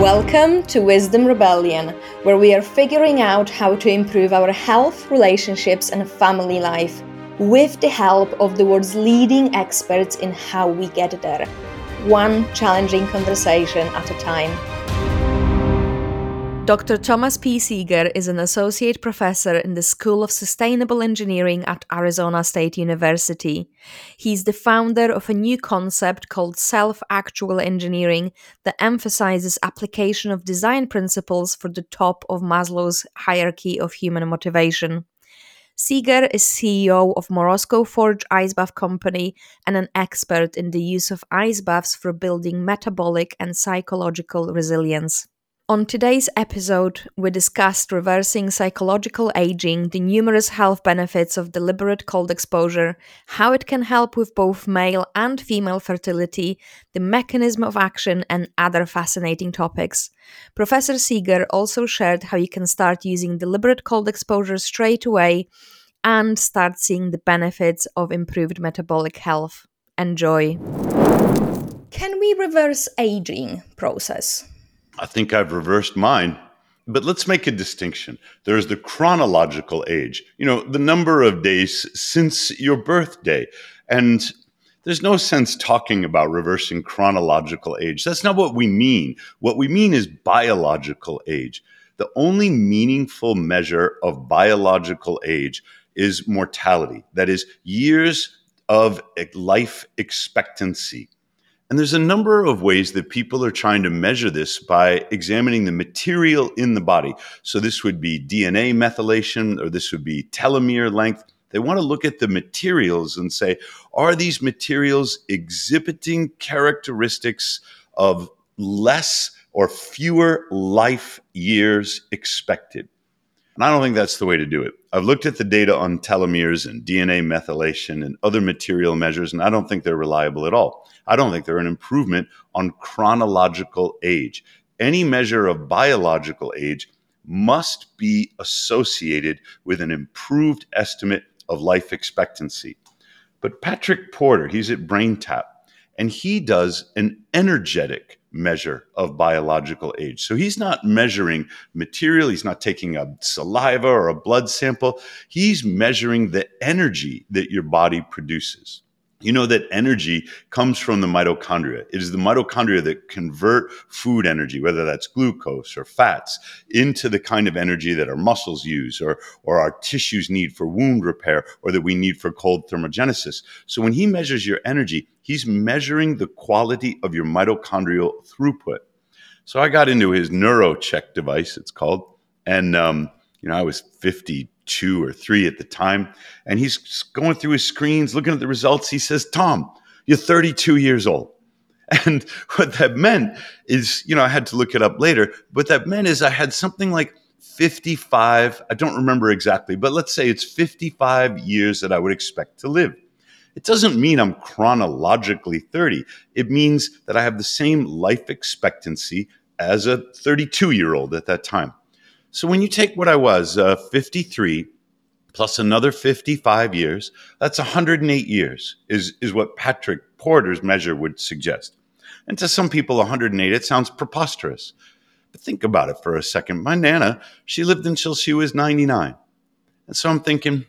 Welcome to Wisdom Rebellion, where we are figuring out how to improve our health, relationships, and family life with the help of the world's leading experts in how we get there, one challenging conversation at a time. Dr. Thomas P. Seeger is an associate professor in the School of Sustainable Engineering at Arizona State University. He's the founder of a new concept called self-actual engineering that emphasizes application of design principles for the top of Maslow's hierarchy of human motivation. Seeger is CEO of Morosco Forge Ice Bath Company and an expert in the use of ice baths for building metabolic and psychological resilience. On today's episode, we discussed reversing psychological aging, the numerous health benefits of deliberate cold exposure, how it can help with both male and female fertility, the mechanism of action, and other fascinating topics. Professor Seeger also shared how you can start using deliberate cold exposure straight away and start seeing the benefits of improved metabolic health. Enjoy. Can we reverse aging process? I think I've reversed mine. But let's make a distinction. There's the chronological age, the number of days since your birthday. And there's no sense talking about reversing chronological age. That's not what we mean. What we mean is biological age. The only meaningful measure of biological age is mortality. That is, years of life expectancy. And there's a number of ways that people are trying to measure this by examining the material in the body. So this would be DNA methylation, or this would be telomere length. They want to look at the materials and say, are these materials exhibiting characteristics of less or fewer life years expected? And I don't think that's the way to do it. I've looked at the data on telomeres and DNA methylation and other material measures, and I don't think they're reliable at all. I don't think they're an improvement on chronological age. Any measure of biological age must be associated with an improved estimate of life expectancy. But Patrick Porter, he's at BrainTap, and he does an energetic measure of biological age. So he's not measuring material. He's not taking a saliva or a blood sample. He's measuring the energy that your body produces. You know that energy comes from the mitochondria. It is the mitochondria that convert food energy, whether that's glucose or fats, into the kind of energy that our muscles use or our tissues need for wound repair or that we need for cold thermogenesis. So when he measures your energy, he's measuring the quality of your mitochondrial throughput. So I got into his NeuroCheck device, it's called, and I was 52 or 3 at the time, and he's going through his screens, looking at the results. He says, "Tom, you're 32 years old." And what that meant is, I had to look it up later, but that meant is I had something like 55, I don't remember exactly, but let's say it's 55 years that I would expect to live. It doesn't mean I'm chronologically 30. It means that I have the same life expectancy as a 32-year-old at that time. So when you take what I was, 53, plus another 55 years, that's 108 years is what Patrick Porter's measure would suggest. And to some people, 108, it sounds preposterous. But think about it for a second. My Nana, she lived until she was 99. And so I'm thinking,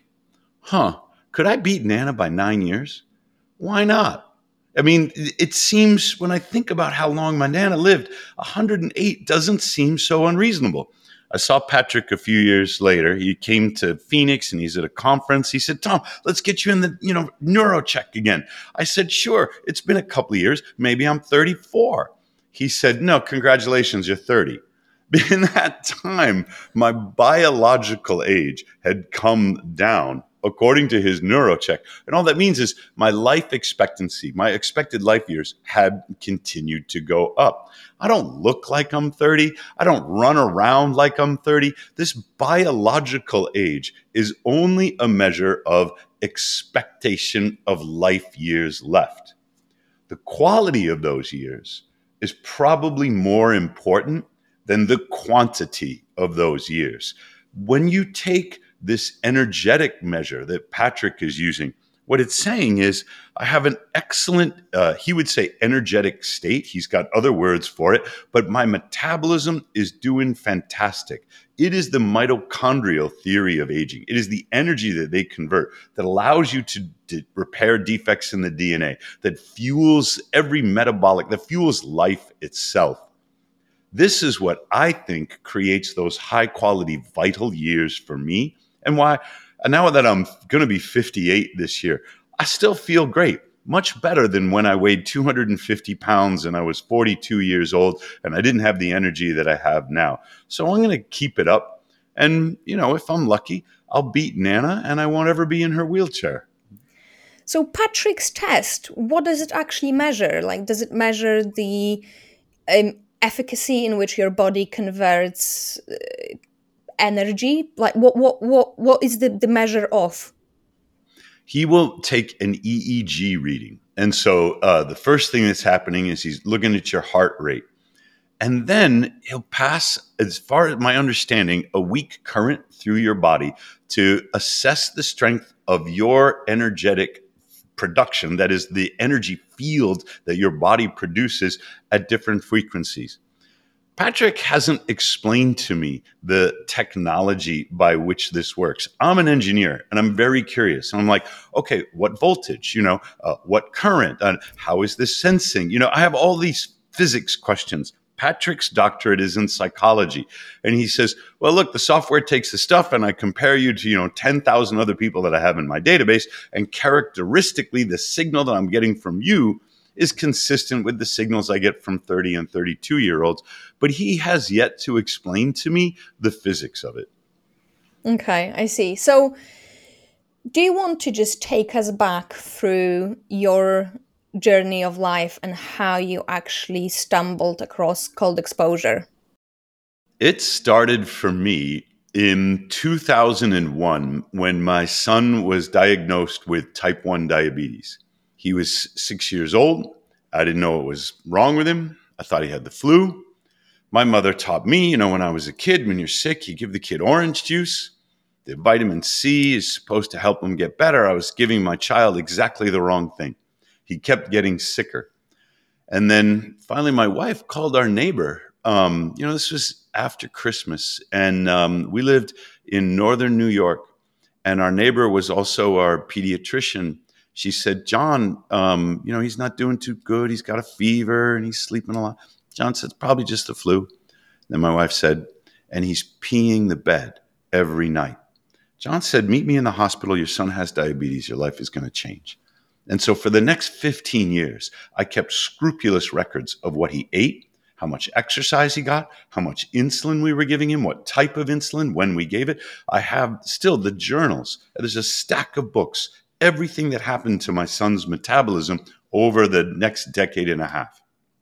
could I beat Nana by 9 years? Why not? I mean, it seems, when I think about how long my Nana lived, 108 doesn't seem so unreasonable. I saw Patrick a few years later. He came to Phoenix and he's at a conference. He said, "Tom, let's get you in the, NeuroCheck again." I said, "Sure. It's been a couple of years. Maybe I'm 34. He said, "No, congratulations, you're 30. In that time, my biological age had come down according to his NeuroCheck. And all that means is my life expectancy, my expected life years had continued to go up. I don't look like I'm 30. I don't run around like I'm 30. This biological age is only a measure of expectation of life years left. The quality of those years is probably more important than the quantity of those years. When you take this energetic measure that Patrick is using, What it's saying is I have an excellent, he would say, energetic state. He's got other words for it, but my metabolism is doing fantastic. It is the mitochondrial theory of aging. It is the energy that they convert that allows you to repair defects in the DNA, that fuels every metabolic, that fuels life itself. This is what I think creates those high quality, vital years for me, and why now that I'm going to be 58 this year, I still feel great, much better than when I weighed 250 pounds and I was 42 years old and I didn't have the energy that I have now. So I'm going to keep it up. And, if I'm lucky, I'll beat Nana and I won't ever be in her wheelchair. So Patrick's test, what does it actually measure? Like, does it measure the efficacy in which your body converts energy? Like, what is the measure of? He will take an EEG reading. And so the first thing that's happening is he's looking at your heart rate. And then he'll pass, as far as my understanding, a weak current through your body to assess the strength of your energetic production. That is the energy field that your body produces at different frequencies. Patrick hasn't explained to me the technology by which this works. I'm an engineer and I'm very curious. And I'm like, okay, what voltage, what current, how is this sensing? I have all these physics questions. Patrick's doctorate is in psychology. And he says, well, look, the software takes the stuff and I compare you to, 10,000 other people that I have in my database. And characteristically, the signal that I'm getting from you is consistent with the signals I get from 30 and 32-year-olds. But he has yet to explain to me the physics of it. Okay, I see. So do you want to just take us back through your journey of life and how you actually stumbled across cold exposure? It started for me in 2001 when my son was diagnosed with type 1 diabetes. He was 6 years old. I didn't know what was wrong with him. I thought he had the flu. My mother taught me, when I was a kid, when you're sick, you give the kid orange juice. The vitamin C is supposed to help him get better. I was giving my child exactly the wrong thing. He kept getting sicker. And then finally, my wife called our neighbor. This was after Christmas. And we lived in northern New York. And our neighbor was also our pediatrician. She said, John, he's not doing too good. He's got a fever and he's sleeping a lot. John said, it's probably just the flu. Then my wife said, and he's peeing the bed every night. John said, meet me in the hospital. Your son has diabetes. Your life is going to change. And so for the next 15 years, I kept scrupulous records of what he ate, how much exercise he got, how much insulin we were giving him, what type of insulin, when we gave it. I have still the journals. There's a stack of books, everything that happened to my son's metabolism over the next decade and a half.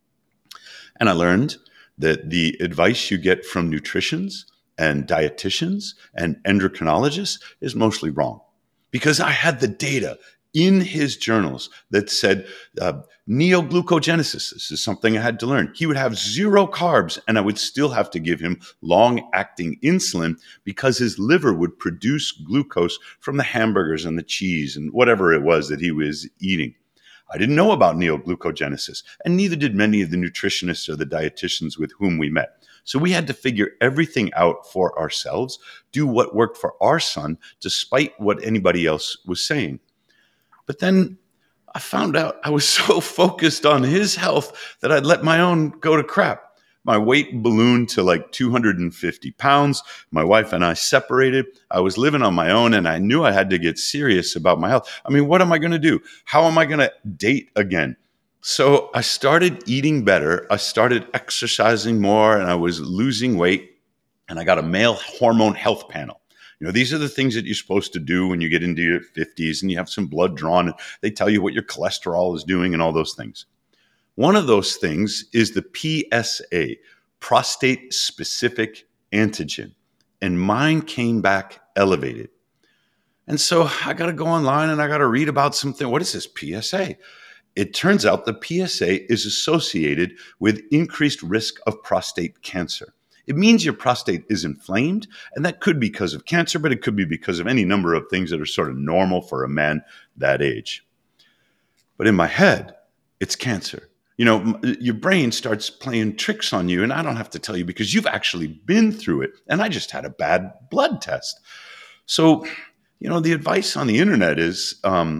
And I learned that the advice you get from nutritionists and dietitians and endocrinologists is mostly wrong, because I had the data in his journals that said neoglucogenesis. This is something I had to learn. He would have 0 carbs and I would still have to give him long-acting insulin because his liver would produce glucose from the hamburgers and the cheese and whatever it was that he was eating. I didn't know about neoglucogenesis, and neither did many of the nutritionists or the dietitians with whom we met. So we had to figure everything out for ourselves, do what worked for our son, despite what anybody else was saying. But then I found out I was so focused on his health that I'd let my own go to crap. My weight ballooned to like 250 pounds. My wife and I separated. I was living on my own and I knew I had to get serious about my health. I mean, what am I going to do? How am I going to date again? So I started eating better. I started exercising more and I was losing weight, and I got a male hormone health panel. These are the things that you're supposed to do when you get into your 50s and you have some blood drawn and they tell you what your cholesterol is doing and all those things. One of those things is the PSA, prostate specific antigen, and mine came back elevated. And so I got to go online and I got to read about something. What is this PSA? It turns out the PSA is associated with increased risk of prostate cancer. It means your prostate is inflamed, and that could be because of cancer, but it could be because of any number of things that are sort of normal for a man that age. But in my head, it's cancer. Your brain starts playing tricks on you, and I don't have to tell you because you've actually been through it, and I just had a bad blood test. So, the advice on the internet is,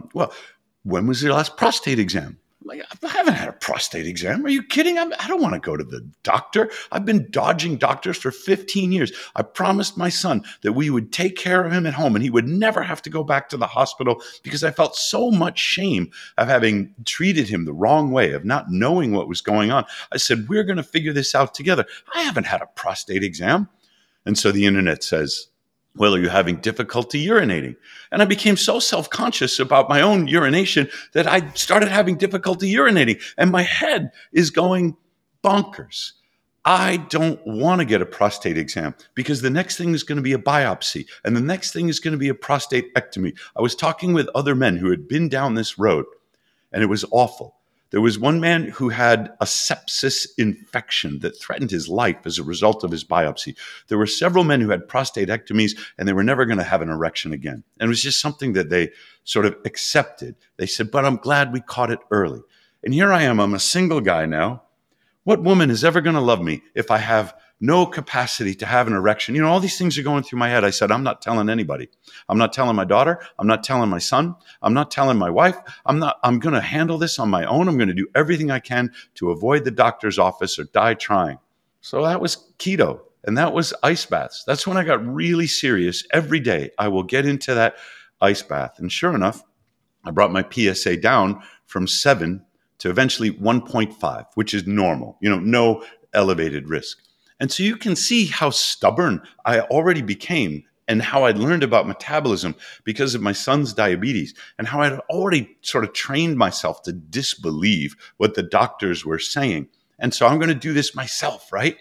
when was your last prostate exam? I'm like, I haven't had a prostate exam. Are you kidding? I don't want to go to the doctor. I've been dodging doctors for 15 years. I promised my son that we would take care of him at home and he would never have to go back to the hospital because I felt so much shame of having treated him the wrong way, of not knowing what was going on. I said, we're going to figure this out together. I haven't had a prostate exam. And so the internet says, well, are you having difficulty urinating? And I became so self-conscious about my own urination that I started having difficulty urinating. And my head is going bonkers. I don't want to get a prostate exam because the next thing is going to be a biopsy. And the next thing is going to be a prostatectomy. I was talking with other men who had been down this road, and it was awful. There was one man who had a sepsis infection that threatened his life as a result of his biopsy. There were several men who had prostatectomies, and they were never going to have an erection again. And it was just something that they sort of accepted. They said, but I'm glad we caught it early. And here I am. I'm a single guy now. What woman is ever going to love me if I have no capacity to have an erection? All these things are going through my head. I said, I'm not telling anybody. I'm not telling my daughter. I'm not telling my son. I'm not telling my wife. I'm going to handle this on my own. I'm going to do everything I can to avoid the doctor's office or die trying. So that was keto, and that was ice baths. That's when I got really serious. Every day I will get into that ice bath. And sure enough, I brought my PSA down from 7 to eventually 1.5, which is normal, no elevated risk. And so you can see how stubborn I already became and how I'd learned about metabolism because of my son's diabetes and how I'd already sort of trained myself to disbelieve what the doctors were saying. And so I'm going to do this myself, right?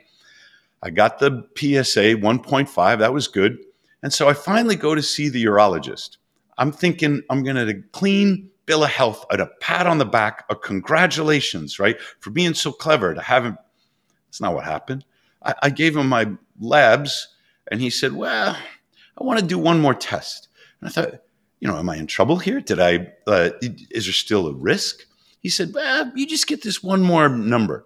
I got the PSA 1.5. That was good. And so I finally go to see the urologist. I'm thinking I'm going to clean bill of health, a pat on the back, a congratulations, right? For being so clever to have him. That's not what happened. I gave him my labs and he said, well, I want to do one more test. And I thought, am I in trouble here? Is there still a risk? He said, well, you just get this one more number.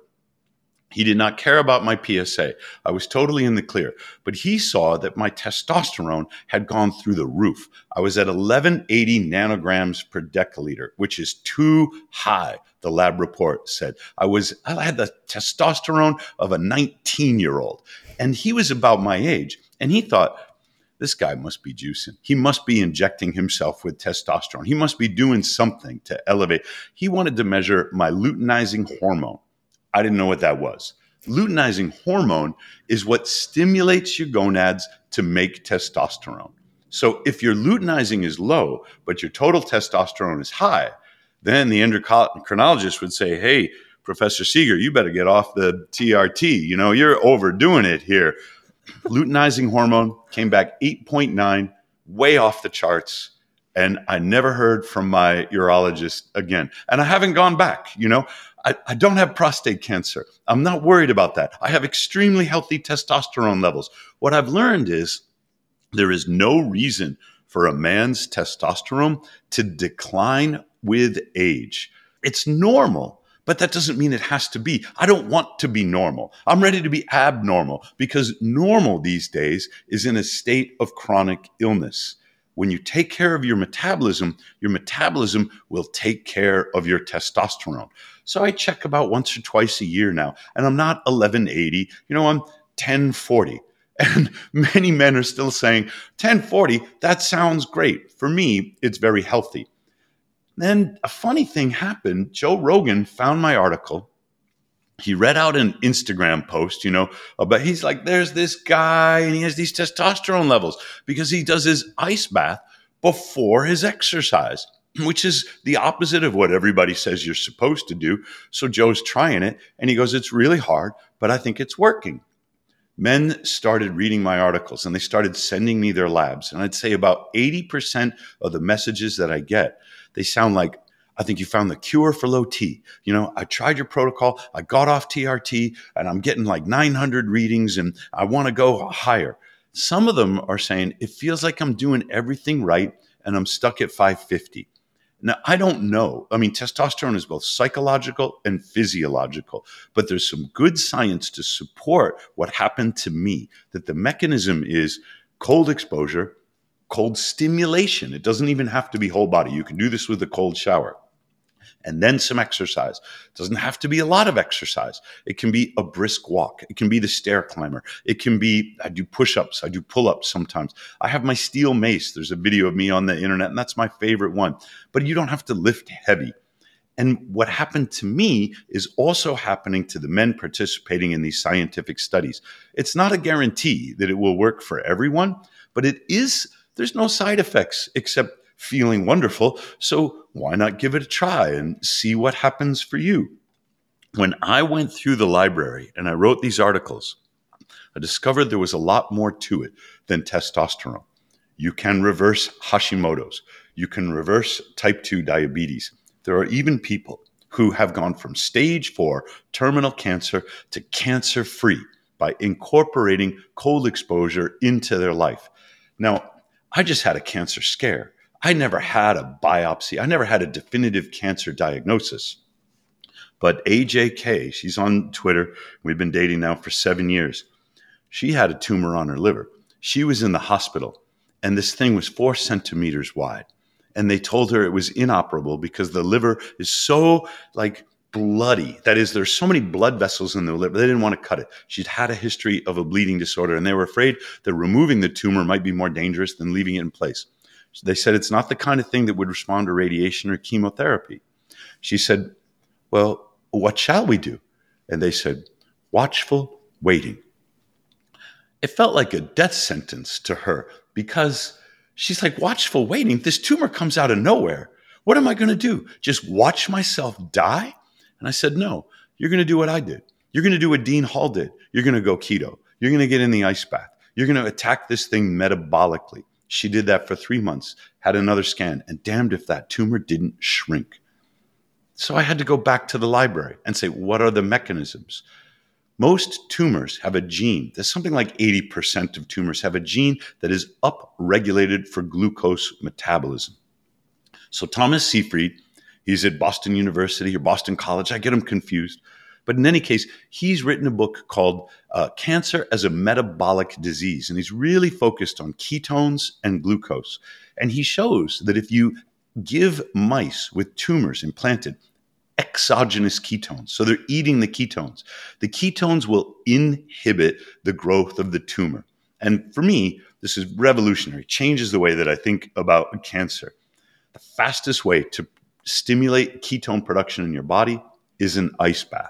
He did not care about my PSA. I was totally in the clear, but he saw that my testosterone had gone through the roof. I was at 1180 nanograms per deciliter, which is too high, the lab report said. I had the testosterone of a 19-year-old, and he was about my age, and he thought, this guy must be juicing. He must be injecting himself with testosterone. He must be doing something to elevate. He wanted to measure my luteinizing hormone. I didn't know what that was. Luteinizing hormone is what stimulates your gonads to make testosterone. So if your luteinizing is low, but your total testosterone is high, then the endocrinologist would say, hey, Professor Seeger, you better get off the TRT. You're overdoing it here. Luteinizing hormone came back 8.9, way off the charts. And I never heard from my urologist again. And I haven't gone back, I don't have prostate cancer. I'm not worried about that. I have extremely healthy testosterone levels. What I've learned is there is no reason for a man's testosterone to decline with age. It's normal, but that doesn't mean it has to be. I don't want to be normal. I'm ready to be abnormal because normal these days is in a state of chronic illness. When you take care of your metabolism will take care of your testosterone. So I check about once or twice a year now, and I'm not 1180, I'm 1040. And many men are still saying, 1040, that sounds great. For me, it's very healthy. Then a funny thing happened. Joe Rogan found my article. He read out an Instagram post, but he's like, there's this guy and he has these testosterone levels because he does his ice bath before his exercise, which is the opposite of what everybody says you're supposed to do. So Joe's trying it and he goes, it's really hard, but I think it's working. Men started reading my articles and they started sending me their labs. And I'd say about 80% of the messages that I get, they sound like, I think you found the cure for low T. I tried your protocol. I got off TRT and I'm getting like 900 readings and I want to go higher. Some of them are saying it feels like I'm doing everything right and I'm stuck at 550. Now, I don't know. I mean, testosterone is both psychological and physiological, but there's some good science to support what happened to me, that the mechanism is cold exposure, cold stimulation. It doesn't even have to be whole body. You can do this with a cold shower. And then some exercise. It doesn't have to be a lot of exercise. It can be a brisk walk. It can be the stair climber. It can be, I do push-ups. I do pull-ups sometimes. I have my steel mace. There's a video of me on the internet, and that's my favorite one. But you don't have to lift heavy. And what happened to me is also happening to the men participating in these scientific studies. It's not a guarantee that it will work for everyone, but there's no side effects except feeling wonderful. So why not give it a try and see what happens for you? When I went through the library and I wrote these articles, I discovered there was a lot more to it than testosterone. You can reverse Hashimoto's. You can reverse type 2 diabetes. There are even people who have gone from stage 4 terminal cancer to cancer-free by incorporating cold exposure into their life. Now, I just had a cancer scare. I never had a biopsy. I never had a definitive cancer diagnosis. But AJK, she's on Twitter. We've been dating now for 7 years. She had a tumor on her liver. She was in the hospital, and this thing was 4 centimeters wide. And they told her it was inoperable because the liver is so bloody. That is, there's so many blood vessels in the liver. They didn't want to cut it. She'd had a history of a bleeding disorder, and they were afraid that removing the tumor might be more dangerous than leaving it in place. So they said it's not the kind of thing that would respond to radiation or chemotherapy. She said, well, what shall we do? And they said, watchful waiting. It felt like a death sentence to her because she's like, watchful waiting? This tumor comes out of nowhere. What am I going to do? Just watch myself die? And I said, no, you're going to do what I did. You're going to do what Dean Hall did. You're going to go keto. You're going to get in the ice bath. You're going to attack this thing metabolically. She did that for 3 months, had another scan, and damned if that tumor didn't shrink. So I had to go back to the library and say, what are the mechanisms? Most tumors have a gene. There's something like 80% of tumors have a gene that is upregulated for glucose metabolism. So Thomas Seyfried, he's at Boston University or Boston College. I get him confused. But in any case, he's written a book called Cancer as a Metabolic Disease. And he's really focused on ketones and glucose. And he shows that if you give mice with tumors implanted exogenous ketones, so they're eating the ketones will inhibit the growth of the tumor. And for me, this is revolutionary, changes the way that I think about cancer. The fastest way to stimulate ketone production in your body is an ice bath.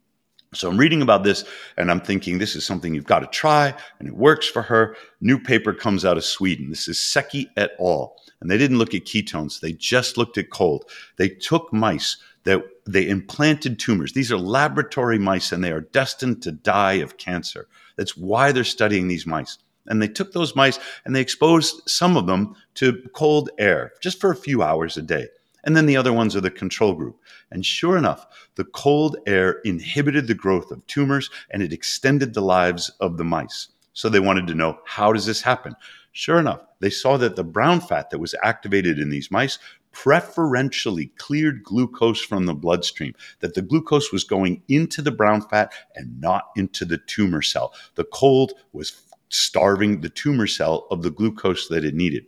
So I'm reading about this and I'm thinking this is something you've got to try and it works for her. New paper comes out of Sweden. This is Secchi et al. And they didn't look at ketones. They just looked at cold. They took mice that they implanted tumors. These are laboratory mice and they are destined to die of cancer. That's why they're studying these mice. And they took those mice and they exposed some of them to cold air just for a few hours a day. And then the other ones are the control group. And sure enough, the cold air inhibited the growth of tumors and it extended the lives of the mice. So they wanted to know, how does this happen? Sure enough, they saw that the brown fat that was activated in these mice preferentially cleared glucose from the bloodstream, that the glucose was going into the brown fat and not into the tumor cell. The cold was starving the tumor cell of the glucose that it needed.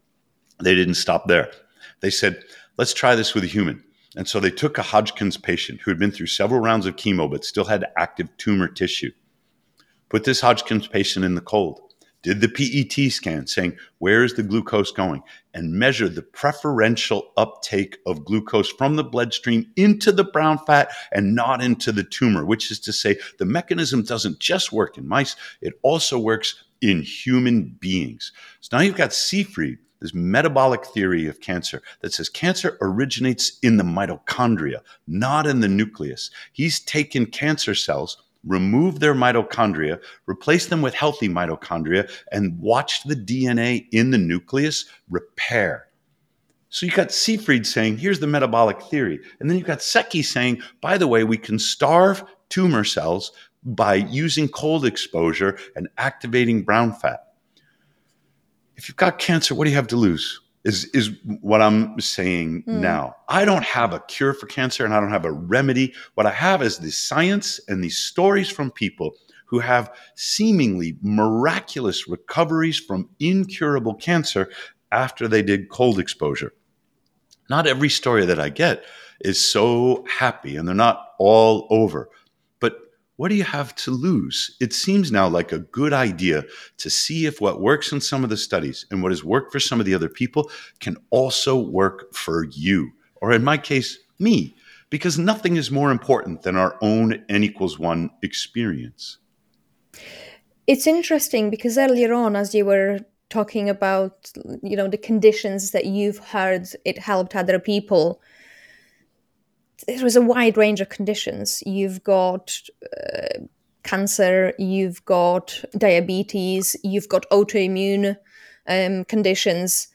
They didn't stop there. They said, let's try this with a human. And so they took a Hodgkin's patient who had been through several rounds of chemo but still had active tumor tissue, put this Hodgkin's patient in the cold, did the PET scan saying, where is the glucose going? And measured the preferential uptake of glucose from the bloodstream into the brown fat and not into the tumor, which is to say the mechanism doesn't just work in mice, it also works in human beings. So now you've got Seyfried, this metabolic theory of cancer that says cancer originates in the mitochondria, not in the nucleus. He's taken cancer cells, remove their mitochondria, replace them with healthy mitochondria, and watch the DNA in the nucleus repair. So you got Seifried saying, here's the metabolic theory. And then you got Secchi saying, by the way, we can starve tumor cells by using cold exposure and activating brown fat. If you've got cancer, what do you have to lose? Is what I'm saying now. I don't have a cure for cancer and I don't have a remedy. What I have is the science and these stories from people who have seemingly miraculous recoveries from incurable cancer after they did cold exposure. Not every story that I get is so happy, and they're not all over. But what do you have to lose? It seems now like a good idea to see if what works in some of the studies and what has worked for some of the other people can also work for you, or in my case, me, because nothing is more important than our own N=1 experience. It's interesting because earlier on, as you were talking about, the conditions that you've heard it helped other people, there was a wide range of conditions. You've got cancer, you've got diabetes, you've got autoimmune conditions.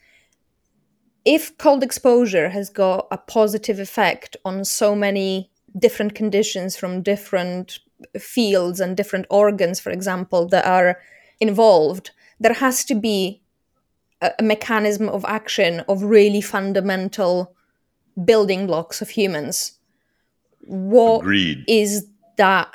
If cold exposure has got a positive effect on so many different conditions from different fields and different organs, for example, that are involved, there has to be a mechanism of action of really fundamental building blocks of humans. What Agreed. is that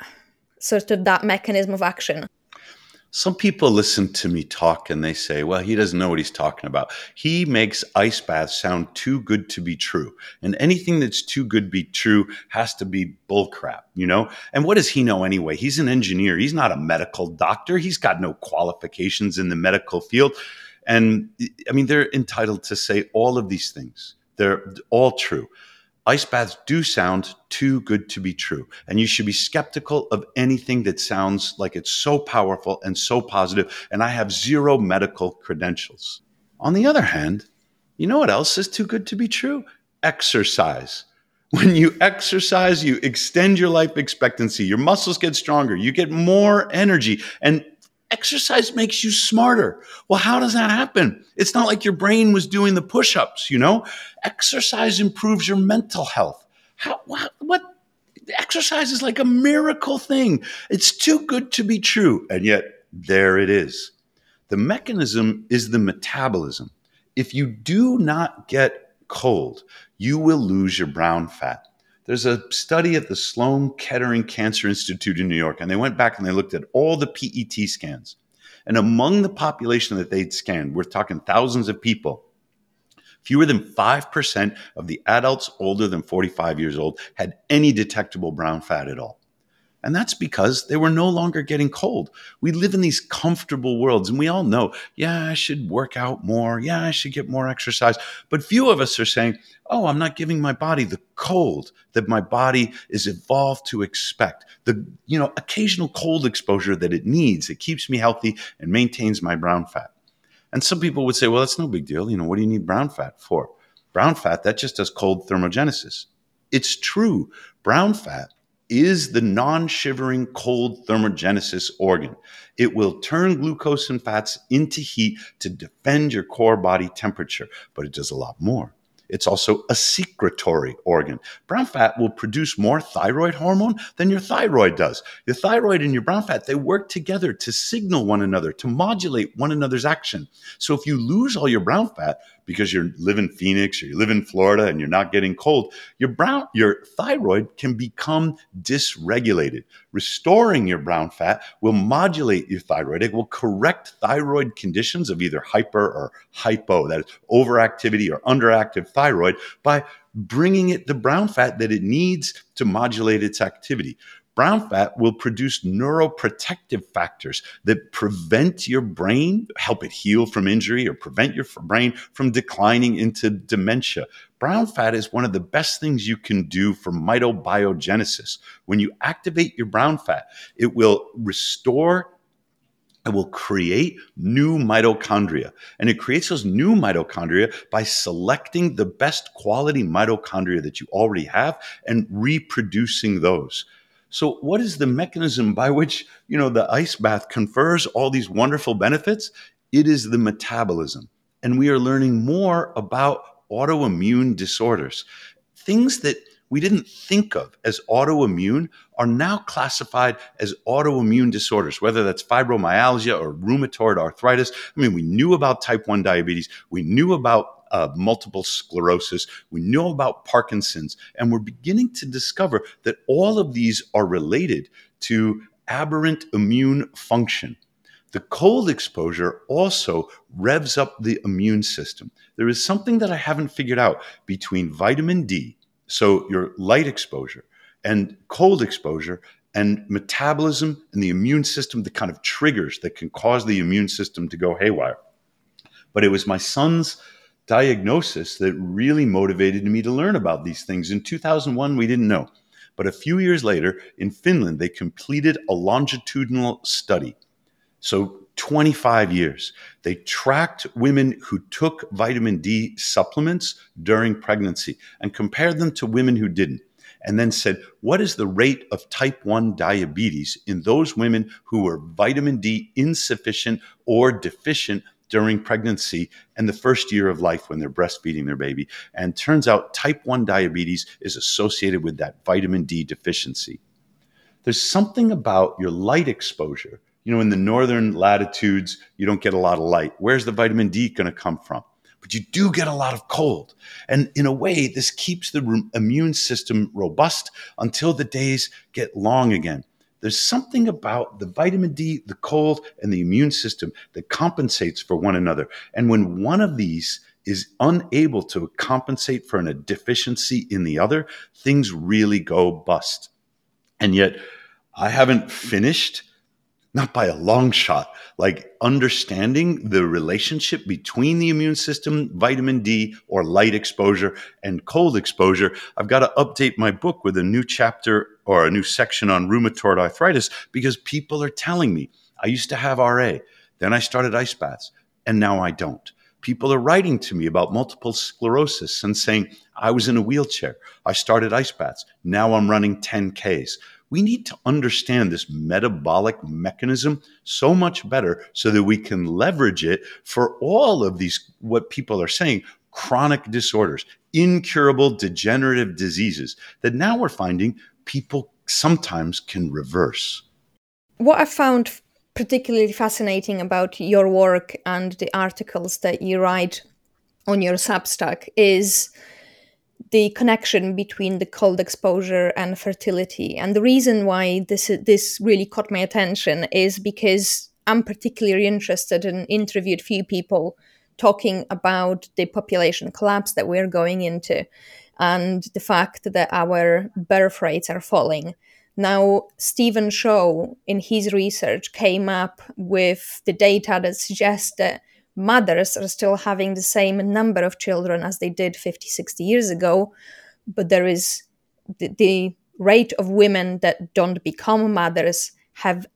that mechanism of action? Some people listen to me talk and they say, well, he doesn't know what he's talking about. He makes ice baths sound too good to be true. And anything that's too good to be true has to be bullcrap, And what does he know anyway? He's an engineer. He's not a medical doctor. He's got no qualifications in the medical field. And I mean, they're entitled to say all of these things. They're all true. Ice baths do sound too good to be true. And you should be skeptical of anything that sounds like it's so powerful and so positive. And I have zero medical credentials. On the other hand, you know what else is too good to be true? Exercise. When you exercise, you extend your life expectancy. Your muscles get stronger. You get more energy. And exercise makes you smarter. Well, how does that happen? It's not like your brain was doing the push-ups, Exercise improves your mental health. What? Exercise is like a miracle thing. It's too good to be true. And yet, there it is. The mechanism is the metabolism. If you do not get cold, you will lose your brown fat. There's a study at the Sloan Kettering Cancer Institute in New York, and they went back and they looked at all the PET scans. And among the population that they'd scanned, we're talking thousands of people, fewer than 5% of the adults older than 45 years old had any detectable brown fat at all. And that's because they were no longer getting cold. We live in these comfortable worlds, and we all know, yeah, I should work out more. Yeah, I should get more exercise. But few of us are saying, oh, I'm not giving my body the cold that my body is evolved to expect. The, occasional cold exposure that it needs. It keeps me healthy and maintains my brown fat. And some people would say, well, that's no big deal. What do you need brown fat for? Brown fat, that just does cold thermogenesis. It's true. Brown fat is the non-shivering cold thermogenesis organ. It will turn glucose and fats into heat to defend your core body temperature, but it does a lot more. It's also a secretory organ. Brown fat will produce more thyroid hormone than your thyroid does. Your thyroid and your brown fat, they work together to signal one another, to modulate one another's action. So if you lose all your brown fat because you live in Phoenix or you live in Florida and you're not getting cold, your thyroid can become dysregulated. Restoring your brown fat will modulate your thyroid. It will correct thyroid conditions of either hyper or hypo, that is overactivity or underactive thyroid, by bringing it the brown fat that it needs to modulate its activity. Brown fat will produce neuroprotective factors that prevent your brain, help it heal from injury, or prevent your brain from declining into dementia. Brown fat is one of the best things you can do for mitobiogenesis. When you activate your brown fat, it will restore, it will create new mitochondria. And it creates those new mitochondria by selecting the best quality mitochondria that you already have and reproducing those. So what is the mechanism by which, the ice bath confers all these wonderful benefits? It is the metabolism. And we are learning more about autoimmune disorders. Things that we didn't think of as autoimmune are now classified as autoimmune disorders, whether that's fibromyalgia or rheumatoid arthritis. I mean, we knew about type 1 diabetes. We knew about multiple sclerosis. We know about Parkinson's. And we're beginning to discover that all of these are related to aberrant immune function. The cold exposure also revs up the immune system. There is something that I haven't figured out between vitamin D, so your light exposure, and cold exposure, and metabolism and the immune system, the kind of triggers that can cause the immune system to go haywire. But it was my son's diagnosis that really motivated me to learn about these things. In 2001, we didn't know. But a few years later, in Finland, they completed a longitudinal study. So 25 years. They tracked women who took vitamin D supplements during pregnancy and compared them to women who didn't. And then said, what is the rate of type 1 diabetes in those women who were vitamin D insufficient or deficient during pregnancy and the first year of life when they're breastfeeding their baby? And turns out type 1 diabetes is associated with that vitamin D deficiency. There's something about your light exposure. You know, in the northern latitudes, you don't get a lot of light. Where's the vitamin D going to come from? But you do get a lot of cold. And in a way, this keeps the immune system robust until the days get long again. There's something about the vitamin D, the cold, and the immune system that compensates for one another. And when one of these is unable to compensate for a deficiency in the other, things really go bust. And yet, I haven't finished, not by a long shot, like understanding the relationship between the immune system, vitamin D, or light exposure, and cold exposure. I've got to update my book with a new chapter or a new section on rheumatoid arthritis because people are telling me, I used to have RA, then I started ice baths, and now I don't. People are writing to me about multiple sclerosis and saying, I was in a wheelchair, I started ice baths, now I'm running 10Ks. We need to understand this metabolic mechanism so much better so that we can leverage it for all of these, what people are saying, chronic disorders, incurable degenerative diseases that now we're finding people sometimes can reverse. What I found particularly fascinating about your work and the articles that you write on your Substack is the connection between the cold exposure and fertility. And the reason why this really caught my attention is because I'm particularly interested and interviewed few people talking about the population collapse that we're going into and the fact that our birth rates are falling. Now, Stephen Shaw, in his research, came up with the data that suggests that mothers are still having the same number of children as they did 50, 60 years ago, but there is the rate of women that don't become mothers has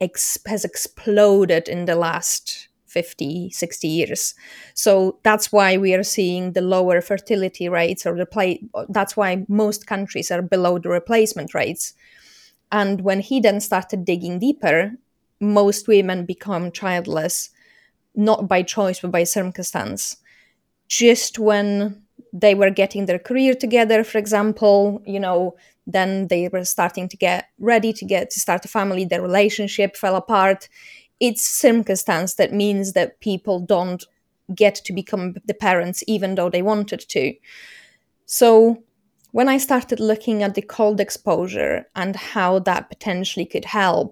exploded in the last 50, 60 years. So that's why we are seeing the lower fertility rates, that's why most countries are below the replacement rates. And when he then started digging deeper, most women become childless, not by choice, but by circumstance. Just when they were getting their career together, for example, then they were starting to get ready to start a family, their relationship fell apart. It's circumstance that means that people don't get to become the parents even though they wanted to. So when I started looking at the cold exposure and how that potentially could help,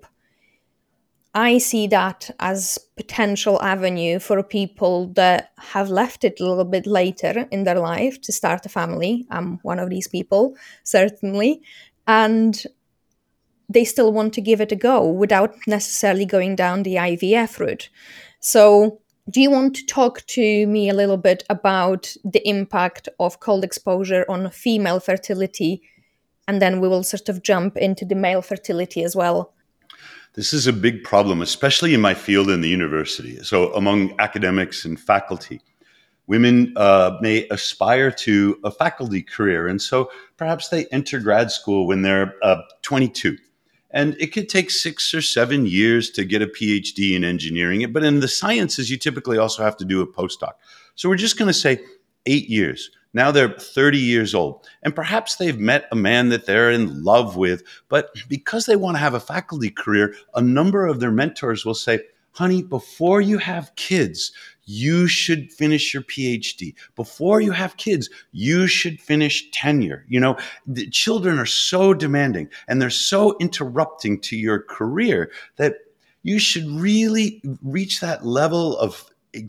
I see that as potential avenue for people that have left it a little bit later in their life to start a family. I'm one of these people, certainly. And they still want to give it a go without necessarily going down the IVF route. So do you want to talk to me a little bit about the impact of cold exposure on female fertility? And then we will sort of jump into the male fertility as well. This is a big problem, especially in my field in the university. So among academics and faculty, women may aspire to a faculty career. And so perhaps they enter grad school when they're 22. And it could take 6 or 7 years to get a PhD in engineering. But in the sciences, you typically also have to do a postdoc. So we're just going to say 8 years. Now they're 30 years old, and perhaps they've met a man that they're in love with, but because they want to have a faculty career, a number of their mentors will say, honey, before you have kids, you should finish your PhD. Before you have kids, you should finish tenure. The children are so demanding and they're so interrupting to your career that you should really reach that level of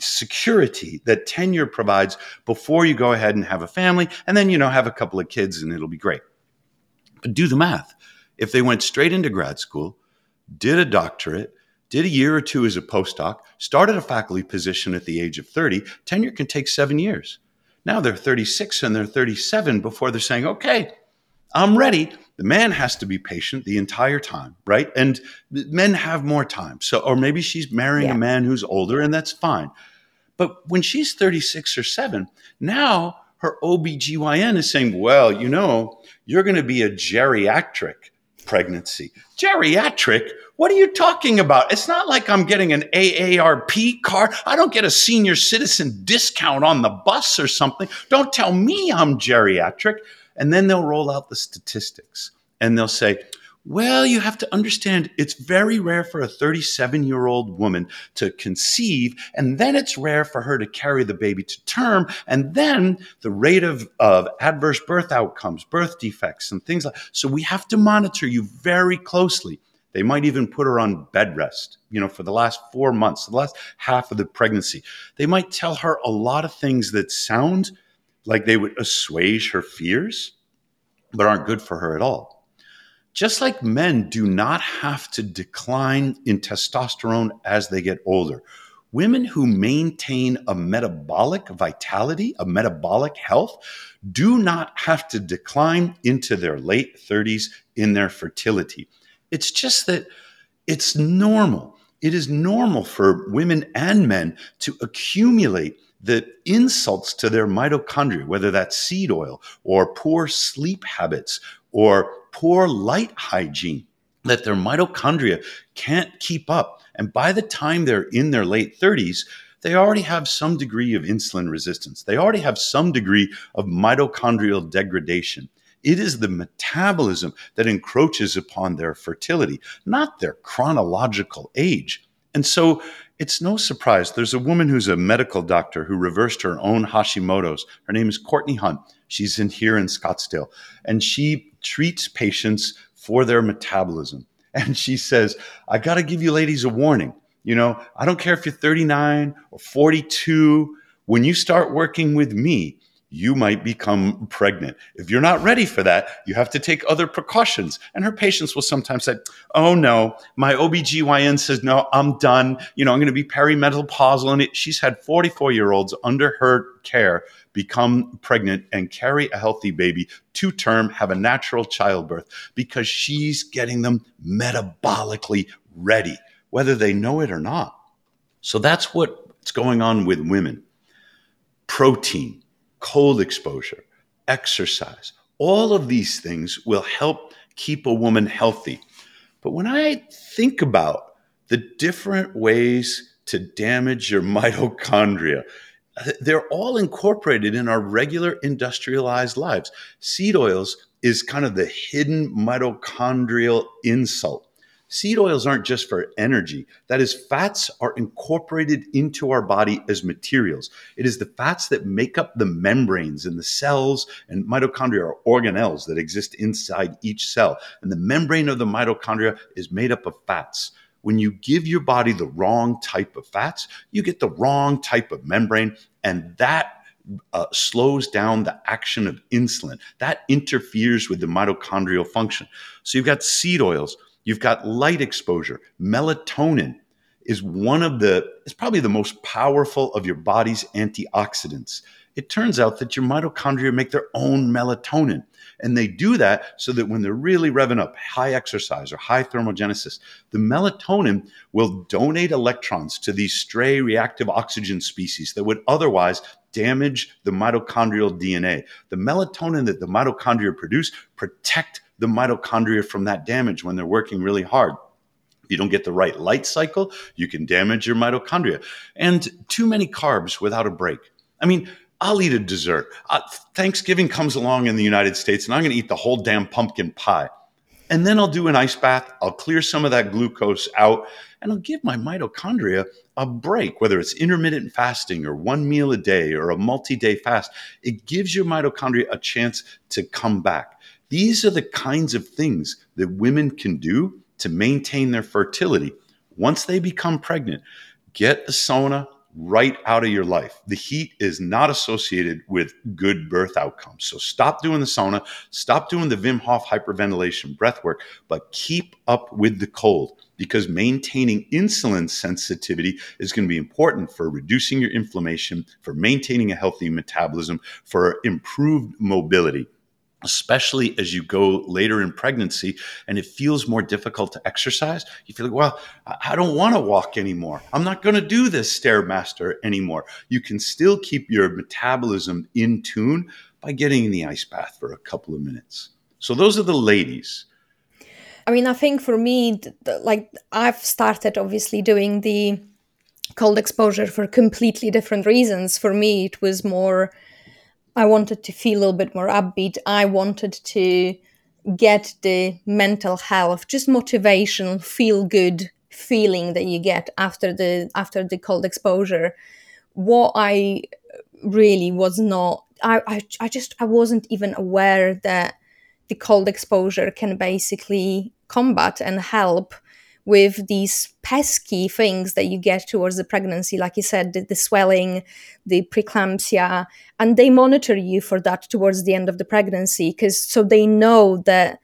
security that tenure provides before you go ahead and have a family, and then, have a couple of kids and it'll be great. But do the math. If they went straight into grad school, did a doctorate, did a year or two as a postdoc, started a faculty position at the age of 30, tenure can take 7 years. Now they're 36 and they're 37 before they're saying, okay, I'm ready. The man has to be patient the entire time, right? And men have more time. So, or maybe she's marrying a man who's older, and that's fine. But when she's 36 or 7, now her OBGYN is saying, well, you're going to be a geriatric pregnancy. Geriatric? What are you talking about? It's not like I'm getting an AARP card. I don't get a senior citizen discount on the bus or something. Don't tell me I'm geriatric. And then they'll roll out the statistics and they'll say, well, you have to understand it's very rare for a 37-year-old woman to conceive, and then it's rare for her to carry the baby to term, and then the rate of adverse birth outcomes, birth defects, and things like that. So we have to monitor you very closely. They might even put her on bed rest, for the last 4 months, the last half of the pregnancy. They might tell her a lot of things that sound like they would assuage her fears, but aren't good for her at all. Just like men do not have to decline in testosterone as they get older, women who maintain a metabolic vitality, a metabolic health, do not have to decline into their late 30s in their fertility. It's just that it's normal. It is normal for women and men to accumulate the insults to their mitochondria, whether that's seed oil or poor sleep habits or poor light hygiene, that their mitochondria can't keep up. And by the time they're in their late 30s, they already have some degree of insulin resistance. They already have some degree of mitochondrial degradation. It is the metabolism that encroaches upon their fertility, not their chronological age. And so it's no surprise. There's a woman who's a medical doctor who reversed her own Hashimoto's. Her name is Courtney Hunt. She's here in Scottsdale, and she treats patients for their metabolism. And she says, I got to give you ladies a warning. I don't care if you're 39 or 42. When you start working with me, you might become pregnant. If you're not ready for that, you have to take other precautions. And her patients will sometimes say, oh no, my OBGYN says, no, I'm done. I'm going to be perimenopausal. And she's had 44-year-olds under her care become pregnant and carry a healthy baby to term, have a natural childbirth, because she's getting them metabolically ready, whether they know it or not. So that's what's going on with women. Protein, cold exposure, exercise, all of these things will help keep a woman healthy. But when I think about the different ways to damage your mitochondria, they're all incorporated in our regular industrialized lives. Seed oils is kind of the hidden mitochondrial insult. Seed oils aren't just for energy. That is, fats are incorporated into our body as materials. It is the fats that make up the membranes in the cells, and mitochondria are organelles that exist inside each cell. And the membrane of the mitochondria is made up of fats. When you give your body the wrong type of fats, you get the wrong type of membrane, and that slows down the action of insulin. That interferes with the mitochondrial function. So you've got seed oils. You've got light exposure. Melatonin is it's probably the most powerful of your body's antioxidants. It turns out that your mitochondria make their own melatonin. And they do that so that when they're really revving up, high exercise or high thermogenesis, the melatonin will donate electrons to these stray reactive oxygen species that would otherwise damage the mitochondrial DNA. The melatonin that the mitochondria produce protect the mitochondria from that damage when they're working really hard. If you don't get the right light cycle, you can damage your mitochondria. And too many carbs without a break. I mean, I'll eat a dessert. Thanksgiving comes along in the United States, and I'm going to eat the whole damn pumpkin pie. And then I'll do an ice bath. I'll clear some of that glucose out, and I'll give my mitochondria a break, whether it's intermittent fasting or one meal a day or a multi-day fast. It gives your mitochondria a chance to come back. These are the kinds of things that women can do to maintain their fertility. Once they become pregnant, get a sauna right out of your life. The heat is not associated with good birth outcomes. So stop doing the sauna, stop doing the Wim Hof hyperventilation breath work, but keep up with the cold, because maintaining insulin sensitivity is going to be important for reducing your inflammation, for maintaining a healthy metabolism, for improved mobility, especially as you go later in pregnancy and it feels more difficult to exercise. You feel like, well, I don't want to walk anymore. I'm not going to do this Stairmaster anymore. You can still keep your metabolism in tune by getting in the ice bath for a couple of minutes. So those are the ladies. I mean, I think for me, like I've started obviously doing the cold exposure for completely different reasons. For me, it was more, I wanted to feel a little bit more upbeat. I wanted to get the mental health, just motivation, feel good feeling that you get after the cold exposure. What I really was not, I wasn't even aware that the cold exposure can basically combat and help with these pesky things that you get towards the pregnancy, like you said, the swelling, the preeclampsia, and they monitor you for that towards the end of the pregnancy, so they know that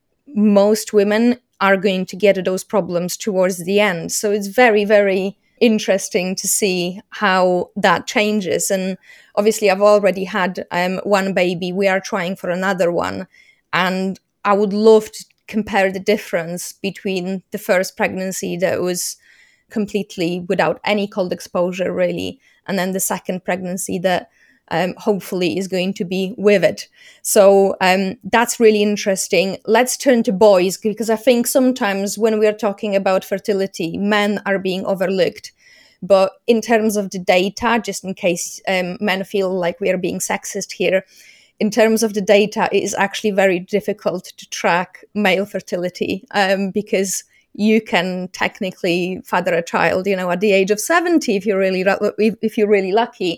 most women are going to get those problems towards the end. So it's very, very interesting to see how that changes. And obviously, I've already had one baby. We are trying for another one, and I would love to compare the difference between the first pregnancy that was completely without any cold exposure really, and then the second pregnancy that hopefully is going to be with it. So that's really interesting. Let's turn to boys, because I think sometimes when we are talking about fertility, men are being overlooked. But in terms of the data, just in case men feel like we are being sexist here, in terms of the data, it is actually very difficult to track male fertility because you can technically father a child, at the age of 70 if you're really lucky.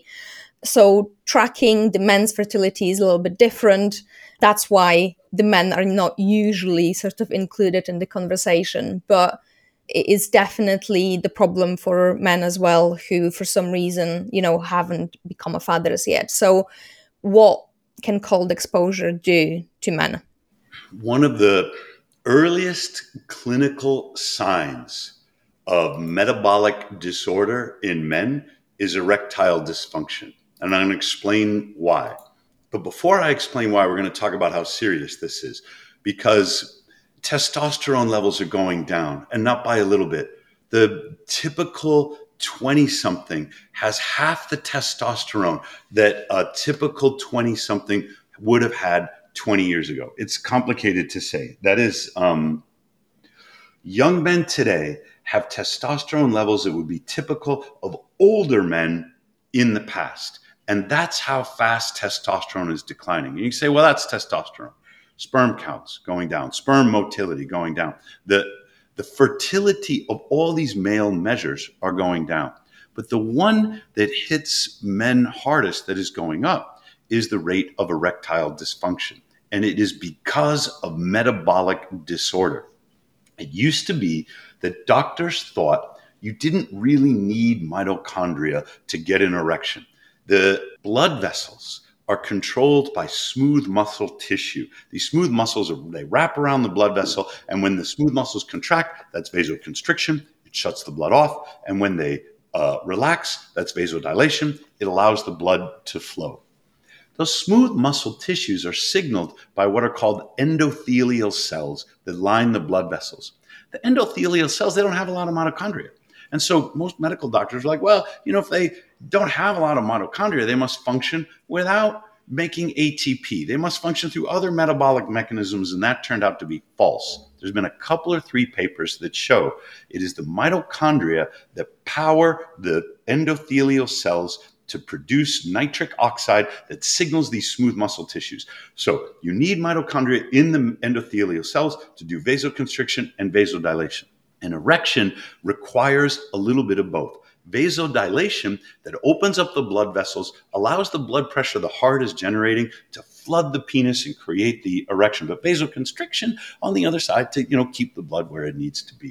So tracking the men's fertility is a little bit different. That's why the men are not usually sort of included in the conversation. But it is definitely the problem for men as well, who for some reason, haven't become a fathers yet. So what can cold exposure do to men? One of the earliest clinical signs of metabolic disorder in men is erectile dysfunction. And I'm going to explain why. But before I explain why, we're going to talk about how serious this is, because testosterone levels are going down, and not by a little bit. The typical 20-something has half the testosterone that a typical 20-something would have had 20 years ago. It's complicated to say. That is, young men today have testosterone levels that would be typical of older men in the past. And that's how fast testosterone is declining. And you say, well, that's testosterone. Sperm counts going down, sperm motility going down. The fertility of all these male measures are going down. But the one that hits men hardest that is going up is the rate of erectile dysfunction. And it is because of metabolic disorder. It used to be that doctors thought you didn't really need mitochondria to get an erection. The blood vessels are controlled by smooth muscle tissue. These smooth muscles, they wrap around the blood vessel, and when the smooth muscles contract, that's vasoconstriction. It shuts the blood off. And when they relax, that's vasodilation. It allows the blood to flow. Those smooth muscle tissues are signaled by what are called endothelial cells that line the blood vessels. The endothelial cells, they don't have a lot of mitochondria. And so most medical doctors are like, well, if they don't have a lot of mitochondria, they must function without making ATP. They must function through other metabolic mechanisms, and that turned out to be false. There's been a couple or three papers that show it is the mitochondria that power the endothelial cells to produce nitric oxide that signals these smooth muscle tissues. So you need mitochondria in the endothelial cells to do vasoconstriction and vasodilation. An erection requires a little bit of both. Vasodilation that opens up the blood vessels, allows the blood pressure the heart is generating to flood the penis and create the erection. But vasoconstriction on the other side to, keep the blood where it needs to be.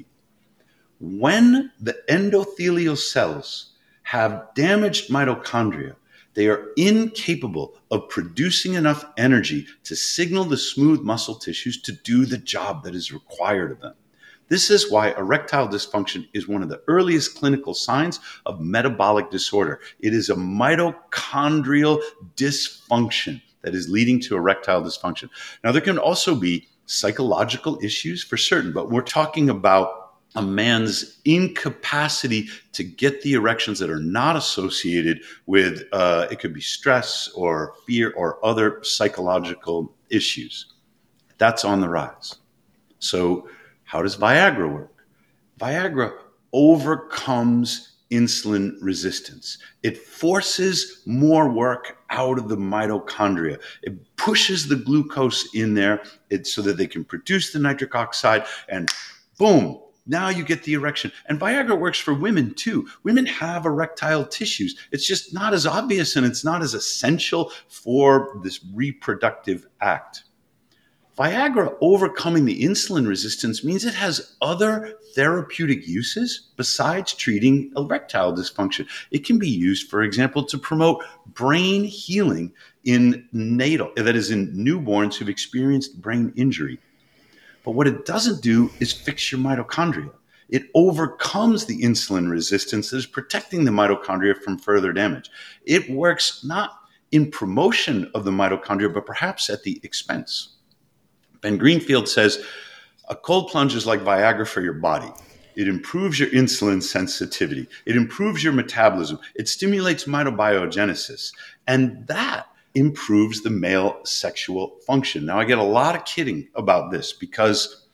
When the endothelial cells have damaged mitochondria, they are incapable of producing enough energy to signal the smooth muscle tissues to do the job that is required of them. This is why erectile dysfunction is one of the earliest clinical signs of metabolic disorder. It is a mitochondrial dysfunction that is leading to erectile dysfunction. Now, there can also be psychological issues for certain, but we're talking about a man's incapacity to get the erections that are not associated with, it could be stress or fear or other psychological issues. That's on the rise. So how does Viagra work? Viagra overcomes insulin resistance. It forces more work out of the mitochondria. It pushes the glucose in there so that they can produce the nitric oxide, and boom, now you get the erection. And Viagra works for women too. Women have erectile tissues. It's just not as obvious and it's not as essential for this reproductive act. Viagra overcoming the insulin resistance means it has other therapeutic uses besides treating erectile dysfunction. It can be used, for example, to promote brain healing in newborns who've experienced brain injury. But what it doesn't do is fix your mitochondria. It overcomes the insulin resistance that is protecting the mitochondria from further damage. It works not in promotion of the mitochondria, but perhaps at the expense. Ben Greenfield says, a cold plunge is like Viagra for your body. It improves your insulin sensitivity. It improves your metabolism. It stimulates mitobiogenesis. And that improves the male sexual function. Now, I get a lot of kidding about this because,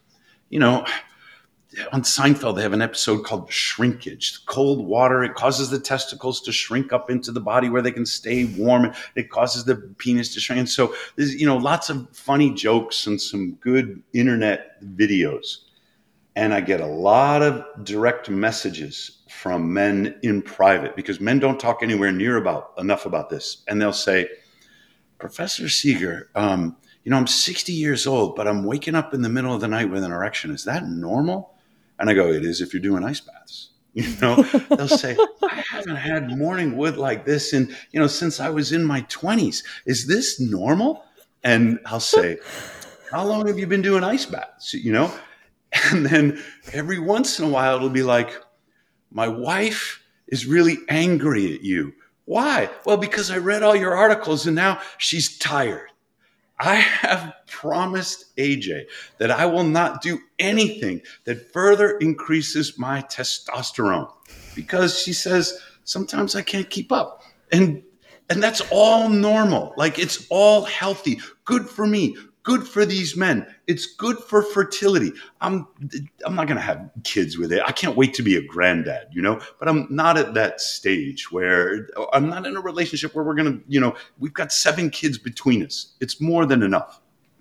on Seinfeld, they have an episode called Shrinkage. Cold water, it causes the testicles to shrink up into the body where they can stay warm. It causes the penis to shrink. And so there's, lots of funny jokes and some good internet videos. And I get a lot of direct messages from men in private because men don't talk anywhere near enough about this. And they'll say, Professor Seeger, I'm 60 years old, but I'm waking up in the middle of the night with an erection. Is that normal? And I go, it is if you're doing ice baths. They'll say, I haven't had morning wood like this since I was in my 20s. Is this normal? And I'll say, how long have you been doing ice baths? And then every once in a while, it'll be like, my wife is really angry at you. Why? Well, because I read all your articles and now she's tired. I have promised AJ that I will not do anything that further increases my testosterone because she says, sometimes I can't keep up. And that's all normal. Like, it's all healthy. Good for me. Good for these men. It's good for fertility. I'm not going to have kids with it. I can't wait to be a granddad, but I'm not at that stage where I'm not in a relationship where we're going to, we've got 7 kids between us. It's more than enough.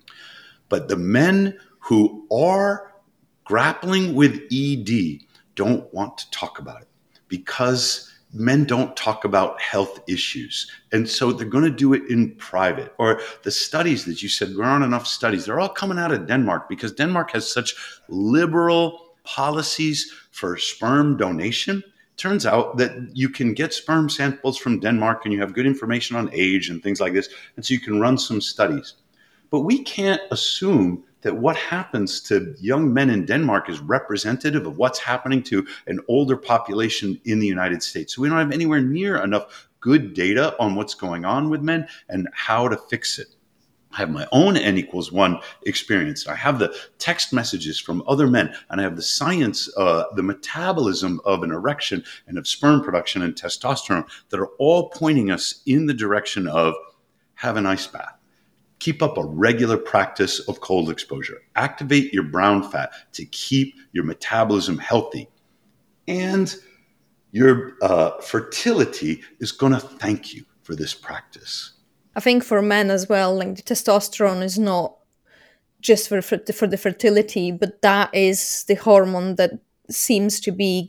But the men who are grappling with ED don't want to talk about it because men don't talk about health issues. And so they're going to do it in private. Or the studies that you said, there aren't enough studies. They're all coming out of Denmark because Denmark has such liberal policies for sperm donation. Turns out that you can get sperm samples from Denmark and you have good information on age and things like this. And so you can run some studies. But we can't assume that what happens to young men in Denmark is representative of what's happening to an older population in the United States. So we don't have anywhere near enough good data on what's going on with men and how to fix it. I have my own N=1 experience. I have the text messages from other men, and I have the science, the metabolism of an erection and of sperm production and testosterone that are all pointing us in the direction of have an ice bath. Keep up a regular practice of cold exposure. Activate your brown fat to keep your metabolism healthy. And Your fertility is going to thank you for this practice. I think for men as well, like the testosterone is not just for the fertility, but that is the hormone that seems to be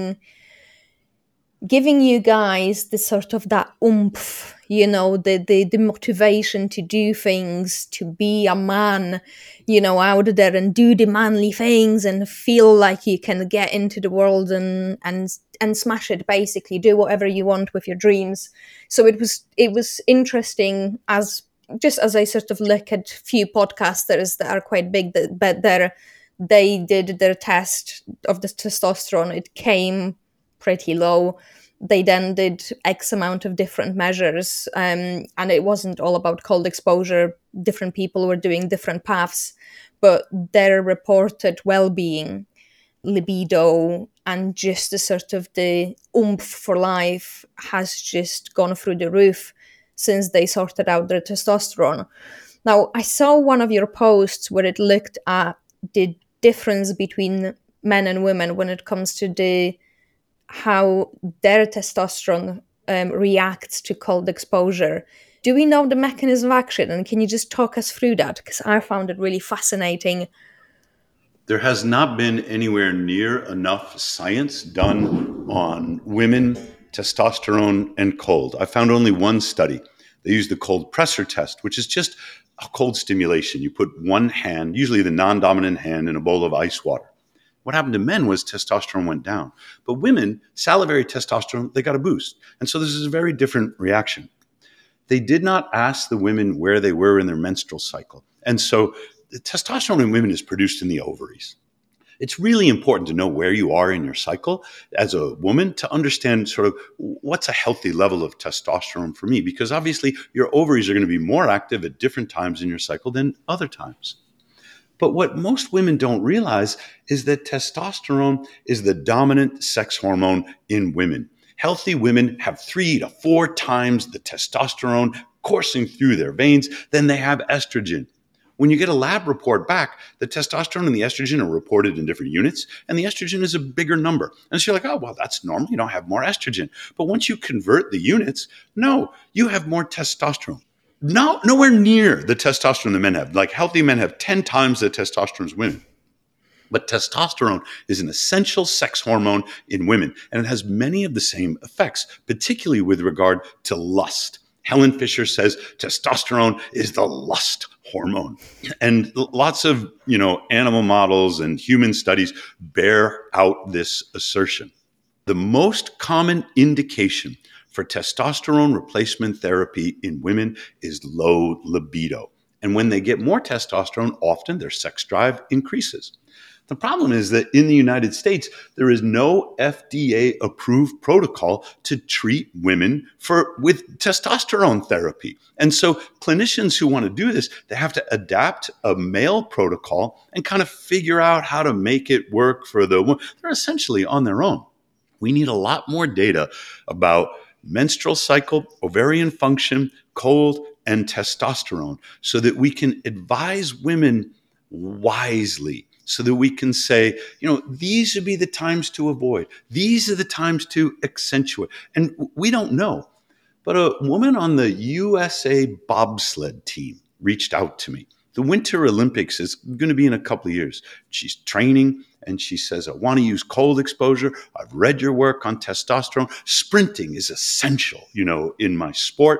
giving you guys the sort of that oomph, the motivation to do things, to be a man, out there and do the manly things and feel like you can get into the world and smash it, basically do whatever you want with your dreams. So it was interesting as I sort of look at few podcasters that are quite big, but they did their test of the testosterone. It came pretty low. They then did X amount of different measures, and it wasn't all about cold exposure. Different people were doing different paths, but their reported well-being, libido, and just the sort of the oomph for life has just gone through the roof since they sorted out their testosterone. Now, I saw one of your posts where it looked at the difference between men and women when it comes to how their testosterone reacts to cold exposure. Do we know the mechanism of action? And can you just talk us through that? Because I found it really fascinating. There has not been anywhere near enough science done on women, testosterone, and cold. I found only one study. They used the cold pressor test, which is just a cold stimulation. You put one hand, usually the non-dominant hand, in a bowl of ice water. What happened to men was testosterone went down. But women, salivary testosterone, they got a boost. And so this is a very different reaction. They did not ask the women where they were in their menstrual cycle. And so the testosterone in women is produced in the ovaries. It's really important to know where you are in your cycle as a woman to understand sort of what's a healthy level of testosterone for me, because obviously your ovaries are going to be more active at different times in your cycle than other times. But what most women don't realize is that testosterone is the dominant sex hormone in women. Healthy women have 3 to 4 times the testosterone coursing through their veins than they have estrogen. When you get a lab report back, the testosterone and the estrogen are reported in different units, and the estrogen is a bigger number. And so you're like, oh, well, that's normal. You don't have more estrogen. But once you convert the units, no, you have more testosterone. Nowhere near the testosterone that men have. Like healthy men have 10 times the testosterone as women. But testosterone is an essential sex hormone in women, and it has many of the same effects, particularly with regard to lust. Helen Fisher says testosterone is the lust hormone. And lots of, animal models and human studies bear out this assertion. The most common indication for testosterone replacement therapy in women is low libido. And when they get more testosterone, often their sex drive increases. The problem is that in the United States, there is no FDA-approved protocol to treat women with testosterone therapy. And so clinicians who want to do this, they have to adapt a male protocol and kind of figure out how to make it work for the woman. They're essentially on their own. We need a lot more data about menstrual cycle, ovarian function, cold, and testosterone so that we can advise women wisely, so that we can say, these would be the times to avoid. These are the times to accentuate. And we don't know. But a woman on the USA bobsled team reached out to me. The Winter Olympics is going to be in a couple of years. She's training and she says, I want to use cold exposure. I've read your work on testosterone. Sprinting is essential, in my sport.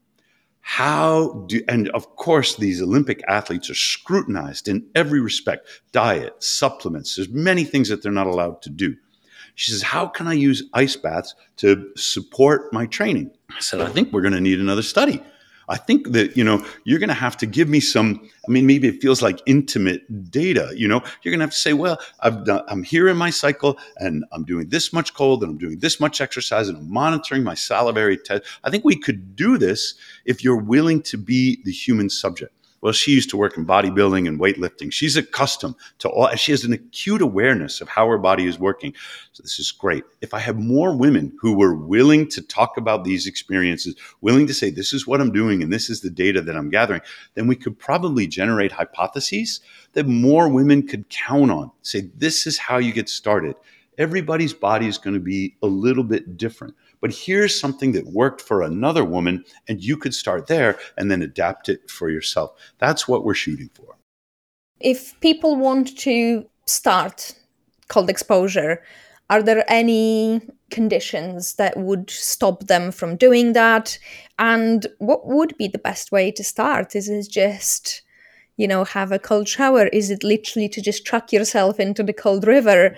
And of course, these Olympic athletes are scrutinized in every respect, diet, supplements. There's many things that they're not allowed to do. She says, how can I use ice baths to support my training? I said, I think we're going to need another study. I think that, you're going to have to give me maybe it feels like intimate data, you're going to have to say, well, I'm here in my cycle and I'm doing this much cold and I'm doing this much exercise and I'm monitoring my salivary test. I think we could do this if you're willing to be the human subject. Well, she used to work in bodybuilding and weightlifting. She's accustomed to all, she has an acute awareness of how her body is working. So this is great. If I have more women who were willing to talk about these experiences, willing to say, this is what I'm doing and this is the data that I'm gathering, then we could probably generate hypotheses that more women could count on. Say, this is how you get started. Everybody's body is going to be a little bit different. But here's something that worked for another woman, and you could start there and then adapt it for yourself. That's what we're shooting for. If people want to start cold exposure, are there any conditions that would stop them from doing that? And what would be the best way to start? Is it just, have a cold shower? Is it literally to just chuck yourself into the cold river?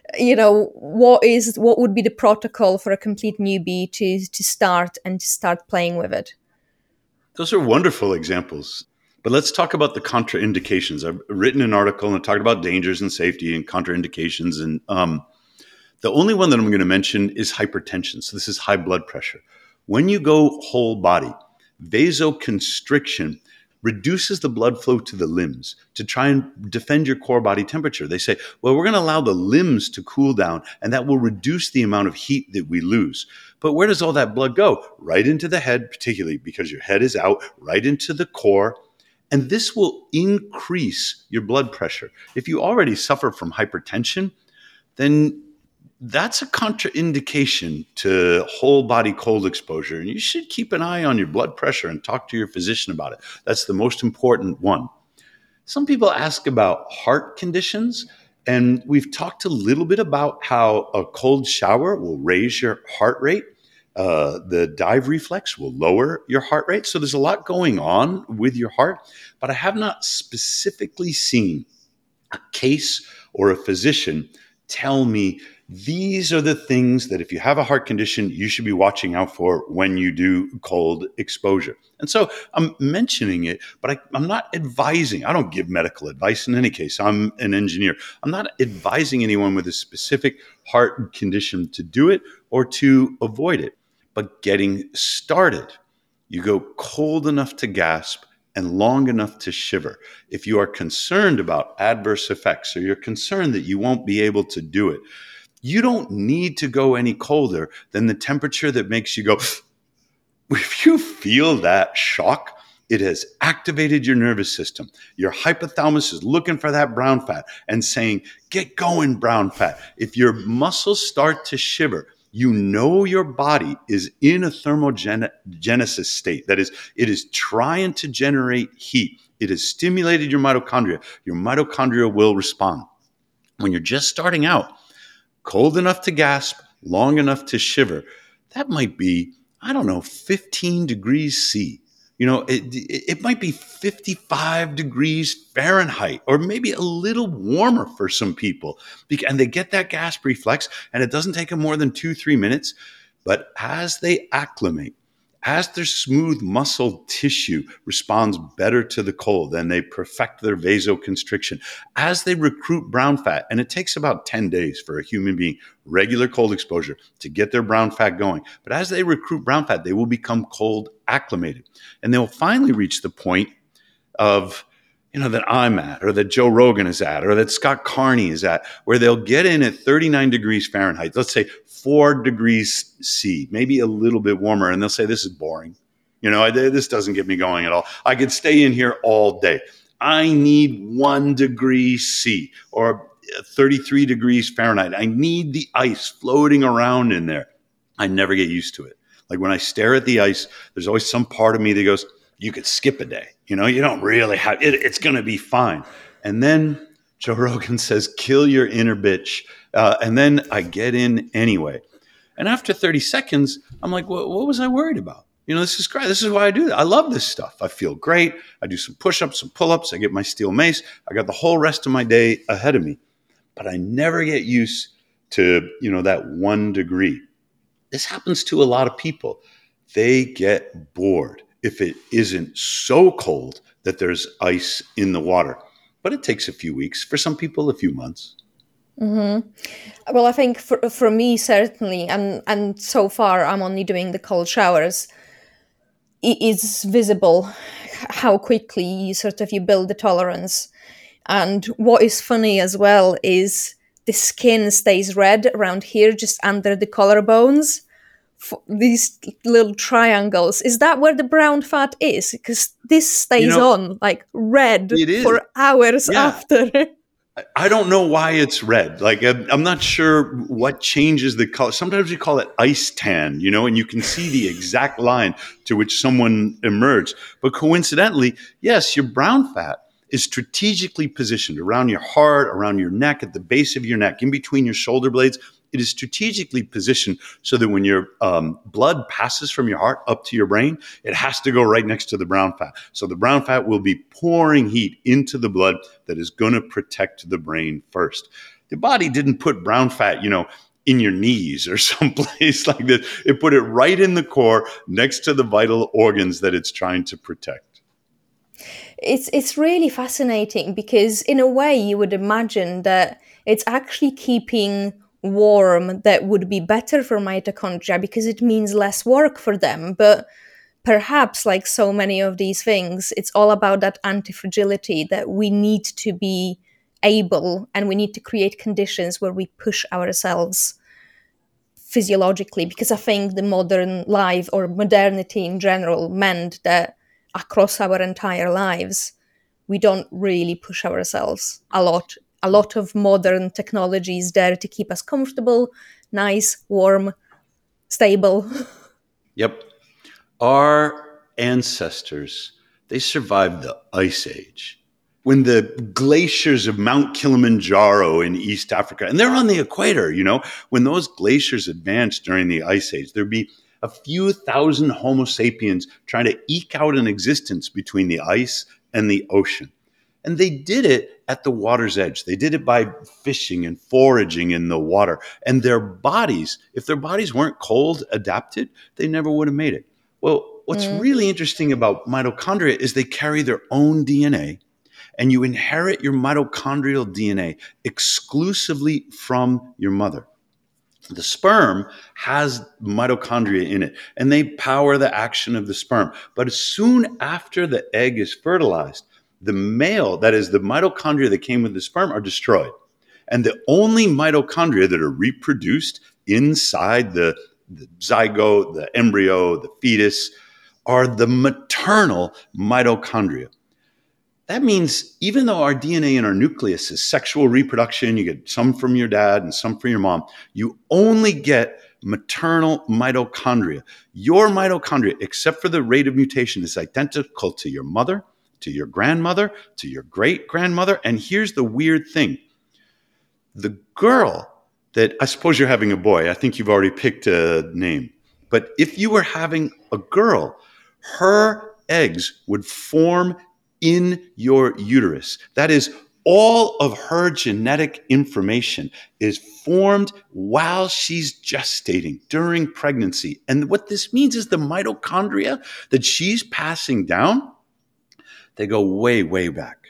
What would be the protocol for a complete newbie to start and to start playing with it? Those are wonderful examples. But let's talk about the contraindications. I've written an article and talked about dangers and safety and contraindications. And the only one that I'm going to mention is hypertension. So this is high blood pressure. When you go whole body, vasoconstriction reduces the blood flow to the limbs to try and defend your core body temperature. They say, well, we're going to allow the limbs to cool down, and that will reduce the amount of heat that we lose. But where does all that blood go? Right into the head, particularly because your head is out, right into the core. And this will increase your blood pressure. If you already suffer from hypertension, then that's a contraindication to whole body cold exposure. And you should keep an eye on your blood pressure and talk to your physician about it. That's the most important one. Some people ask about heart conditions, and we've talked a little bit about how a cold shower will raise your heart rate. The dive reflex will lower your heart rate. So there's a lot going on with your heart, but I have not specifically seen a case or a physician tell me these are the things that if you have a heart condition, you should be watching out for when you do cold exposure. And so I'm mentioning it, but I'm not advising. I don't give medical advice in any case. I'm an engineer. I'm not advising anyone with a specific heart condition to do it or to avoid it. But getting started, you go cold enough to gasp and long enough to shiver. If you are concerned about adverse effects or you're concerned that you won't be able to do it, you don't need to go any colder than the temperature that makes you go. If you feel that shock, it has activated your nervous system. Your hypothalamus is looking for that brown fat and saying, get going, brown fat. If your muscles start to shiver, you know your body is in a thermogenesis state. That is, it is trying to generate heat. It has stimulated your mitochondria. Your mitochondria will respond. When you're just starting out, cold enough to gasp, long enough to shiver, that might be, 15 degrees C. It might be 55 degrees Fahrenheit, or maybe a little warmer for some people. And they get that gasp reflex, and it doesn't take them more than 2-3 minutes. But as they acclimate, as their smooth muscle tissue responds better to the cold and they perfect their vasoconstriction, as they recruit brown fat, and it takes about 10 days for a human being, regular cold exposure, to get their brown fat going. But as they recruit brown fat, they will become cold acclimated. And they will finally reach the point of, that I'm at, or that Joe Rogan is at, or that Scott Carney is at, where they'll get in at 39 degrees Fahrenheit, let's say 4 degrees C, maybe a little bit warmer, and they'll say, this is boring. This doesn't get me going at all. I could stay in here all day. I need 1 degree C, or 33 degrees Fahrenheit. I need the ice floating around in there. I never get used to it. Like when I stare at the ice, there's always some part of me that goes, you could skip a day. You don't really have it. It's going to be fine. And then Joe Rogan says, kill your inner bitch. And then I get in anyway. And after 30 seconds, I'm like, what was I worried about? This is great. This is why I do that. I love this stuff. I feel great. I do some push-ups, some pull-ups. I get my steel mace. I got the whole rest of my day ahead of me. But I never get used to, that 1 degree. This happens to a lot of people. They get bored if it isn't so cold that there's ice in the water. But it takes a few weeks. For some people, a few months. Mm-hmm. Well, I think for me, certainly, and so far I'm only doing the cold showers, it is visible how quickly you build the tolerance. And what is funny as well is the skin stays red around here, just under the collarbones. These little triangles, is that where the brown fat is? Because this stays on like red for hours after. I don't know why it's red. Like, I'm not sure what changes the color. Sometimes we call it ice tan, and you can see the exact line to which someone emerged. But coincidentally, yes, your brown fat is strategically positioned around your heart, around your neck, at the base of your neck, in between your shoulder blades. It is strategically positioned so that when your blood passes from your heart up to your brain, it has to go right next to the brown fat. So the brown fat will be pouring heat into the blood that is going to protect the brain first. The body didn't put brown fat, in your knees or someplace like this. It put it right in the core next to the vital organs that it's trying to protect. It's really fascinating because in a way you would imagine that it's actually keeping warm that would be better for mitochondria because it means less work for them. But perhaps, like so many of these things, it's all about that anti-fragility, that we need to be able and we need to create conditions where we push ourselves physiologically, because I think the modern life or modernity in general meant that across our entire lives, we don't really push ourselves a lot. A lot of modern technology is there to keep us comfortable, nice, warm, stable. Yep. Our ancestors, they survived the Ice Age. When the glaciers of Mount Kilimanjaro in East Africa, and they're on the equator, when those glaciers advanced during the Ice Age, there'd be a few thousand Homo sapiens trying to eke out an existence between the ice and the ocean. And they did it at the water's edge. They did it by fishing and foraging in the water. And their bodies, if their bodies weren't cold adapted, they never would have made it. Well, what's really interesting about mitochondria is they carry their own DNA, and you inherit your mitochondrial DNA exclusively from your mother. The sperm has mitochondria in it, and they power the action of the sperm. But as soon after the egg is fertilized, the male, that is the mitochondria that came with the sperm, are destroyed. And the only mitochondria that are reproduced inside the zygote, the embryo, the fetus, are the maternal mitochondria. That means even though our DNA in our nucleus is sexual reproduction, you get some from your dad and some from your mom, you only get maternal mitochondria. Your mitochondria, except for the rate of mutation, is identical to your mother, to your grandmother, to your great-grandmother. And here's the weird thing. The girl that, I suppose you're having a boy. I think you've already picked a name. But if you were having a girl, her eggs would form in your uterus. That is, all of her genetic information is formed while she's gestating, during pregnancy. And what this means is the mitochondria that she's passing down, they go way, way back.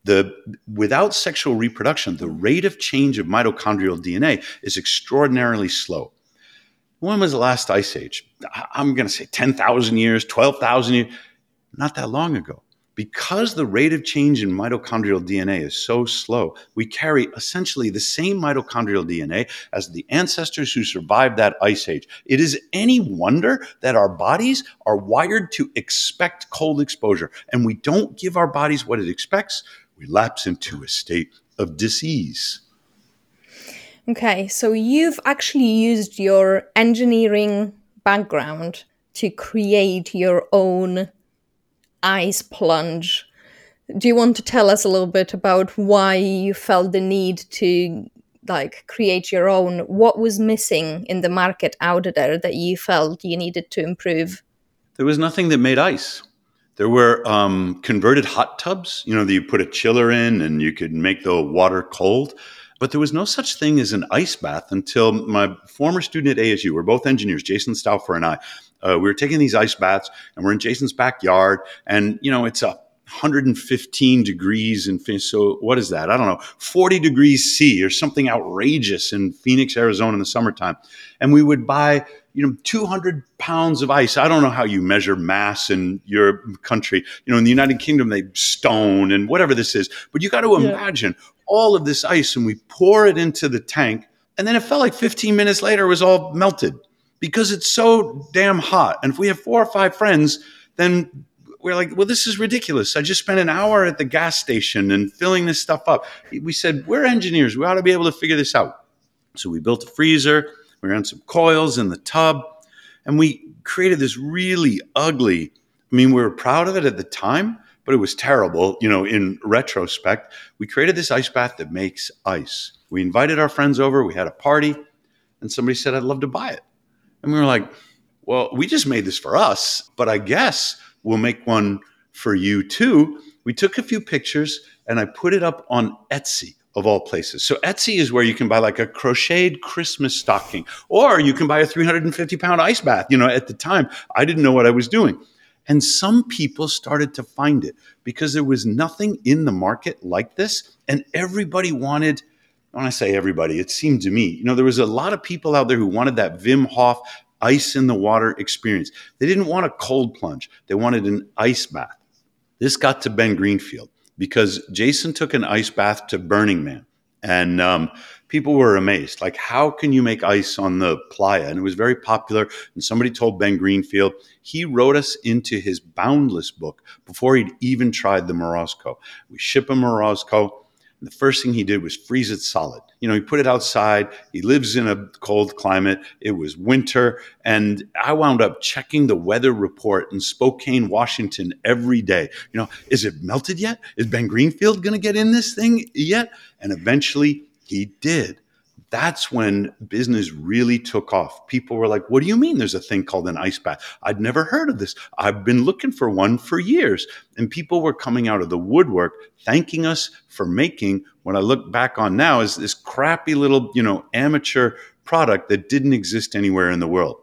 Without sexual reproduction, the rate of change of mitochondrial DNA is extraordinarily slow. When was the last ice age? I'm going to say 10,000 years, 12,000 years, not that long ago. Because the rate of change in mitochondrial DNA is so slow, we carry essentially the same mitochondrial DNA as the ancestors who survived that ice age. It is any wonder that our bodies are wired to expect cold exposure, and we don't give our bodies what it expects. We lapse into a state of disease. Okay, so you've actually used your engineering background to create your own ice plunge. Do you want to tell us a little bit about why you felt the need to create your own? What was missing in the market out there that you felt you needed to improve? There was nothing that made ice. There were converted hot tubs, that you put a chiller in and you could make the water cold. But there was no such thing as an ice bath until my former student at ASU, we're both engineers, Jason Stauffer and I, we were taking these ice baths, and we're in Jason's backyard, and, it's 115 degrees in Phoenix. So what is that? I don't know, 40 degrees C or something outrageous in Phoenix, Arizona in the summertime. And we would buy, 200 pounds of ice. I don't know how you measure mass in your country. In the United Kingdom, they stone and whatever this is. But you got to imagine all of this ice, and we pour it into the tank, and then it felt like 15 minutes later it was all melted because it's so damn hot. And if we have 4 or 5 friends, then we're like, well, this is ridiculous. I just spent an hour at the gas station and filling this stuff up. We said, we're engineers. We ought to be able to figure this out. So we built a freezer. We ran some coils in the tub, and we created this really ugly, I mean, we were proud of it at the time, but it was terrible, in retrospect. We created this ice bath that makes ice. We invited our friends over. We had a party, and somebody said, I'd love to buy it. And we were like, well, we just made this for us, but I guess we'll make one for you too. We took a few pictures, and I put it up on Etsy, of all places. So Etsy is where you can buy like a crocheted Christmas stocking, or you can buy a 350-pound ice bath. At the time, I didn't know what I was doing. And some people started to find it because there was nothing in the market like this. And everybody wanted, when I say everybody, it seemed to me, there was a lot of people out there who wanted that Wim Hof ice in the water experience. They didn't want a cold plunge. They wanted an ice bath. This got to Ben Greenfield because Jason took an ice bath to Burning Man. And people were amazed. Like, how can you make ice on the playa? And it was very popular. And somebody told Ben Greenfield, he wrote us into his Boundless book before he'd even tried the Morozko. We ship him Morozko. And the first thing he did was freeze it solid. He put it outside. He lives in a cold climate. It was winter. And I wound up checking the weather report in Spokane, Washington every day. Is it melted yet? Is Ben Greenfield going to get in this thing yet? And eventually he did. That's when business really took off. People were like, what do you mean there's a thing called an ice bath? I'd never heard of this. I've been looking for one for years. And people were coming out of the woodwork thanking us for making what I look back on now is this crappy little, amateur product that didn't exist anywhere in the world.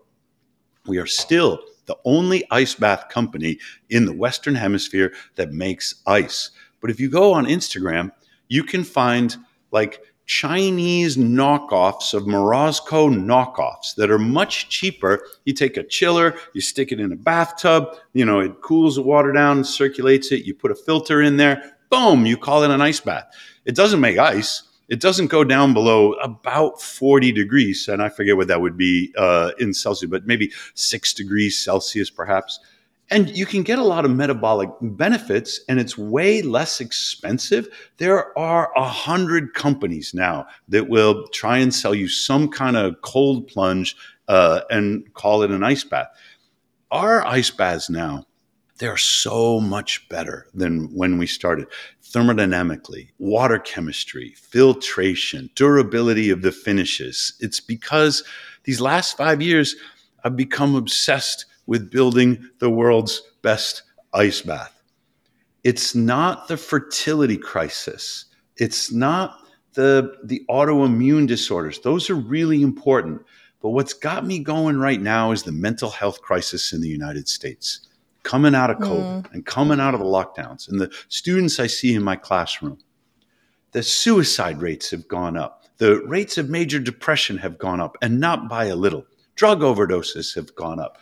We are still the only ice bath company in the Western Hemisphere that makes ice. But if you go on Instagram, you can find like Chinese knockoffs of Morozko knockoffs that are much cheaper. You take a chiller, you stick it in a bathtub, it cools the water down, circulates it, you put a filter in there, boom, you call it an ice bath. It doesn't make ice. It doesn't go down below about 40 degrees, and I forget what that would be in Celsius, but maybe 6 degrees Celsius perhaps. And you can get a lot of metabolic benefits, and it's way less expensive. There are 100 companies now that will try and sell you some kind of cold plunge and call it an ice bath. Our ice baths now, they're so much better than when we started. Thermodynamically, water chemistry, filtration, durability of the finishes. It's because these last 5 years, I've become obsessed with building the world's best ice bath. It's not the fertility crisis. It's not the autoimmune disorders. Those are really important. But what's got me going right now is the mental health crisis in the United States, coming out of COVID and coming out of the lockdowns. And the students I see in my classroom, the suicide rates have gone up. The rates of major depression have gone up, and not by a little. Drug overdoses have gone up.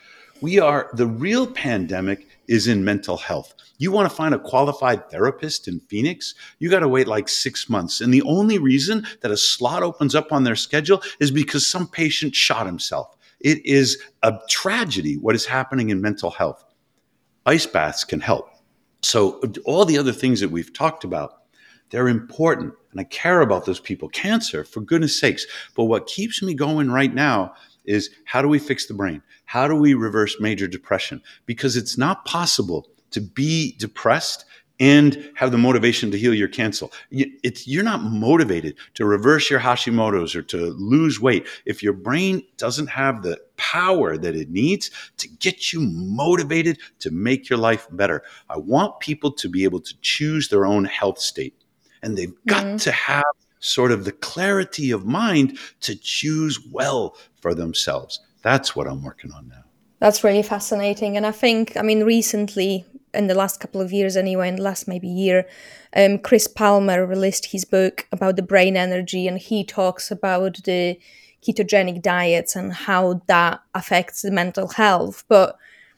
The real pandemic is in mental health. You want to find a qualified therapist in Phoenix, you got to wait like 6 months. And the only reason that a slot opens up on their schedule is because some patient shot himself. It is a tragedy what is happening in mental health. Ice baths can help. So all the other things that we've talked about, they're important. And I care about those people. Cancer, for goodness sakes. But what keeps me going right now is, how do we fix the brain? How do we reverse major depression? Because it's not possible to be depressed and have the motivation to heal your cancer. You're not motivated to reverse your Hashimoto's or to lose weight if your brain doesn't have the power that it needs to get you motivated to make your life better. I want people to be able to choose their own health state, and they've got to have sort of the clarity of mind to choose well for themselves. That's what I'm working on now. That's really fascinating. And I think, recently, in the last couple of years anyway, in the last maybe year, Chris Palmer released his book about the brain energy, and he talks about the ketogenic diets and how that affects the mental health. But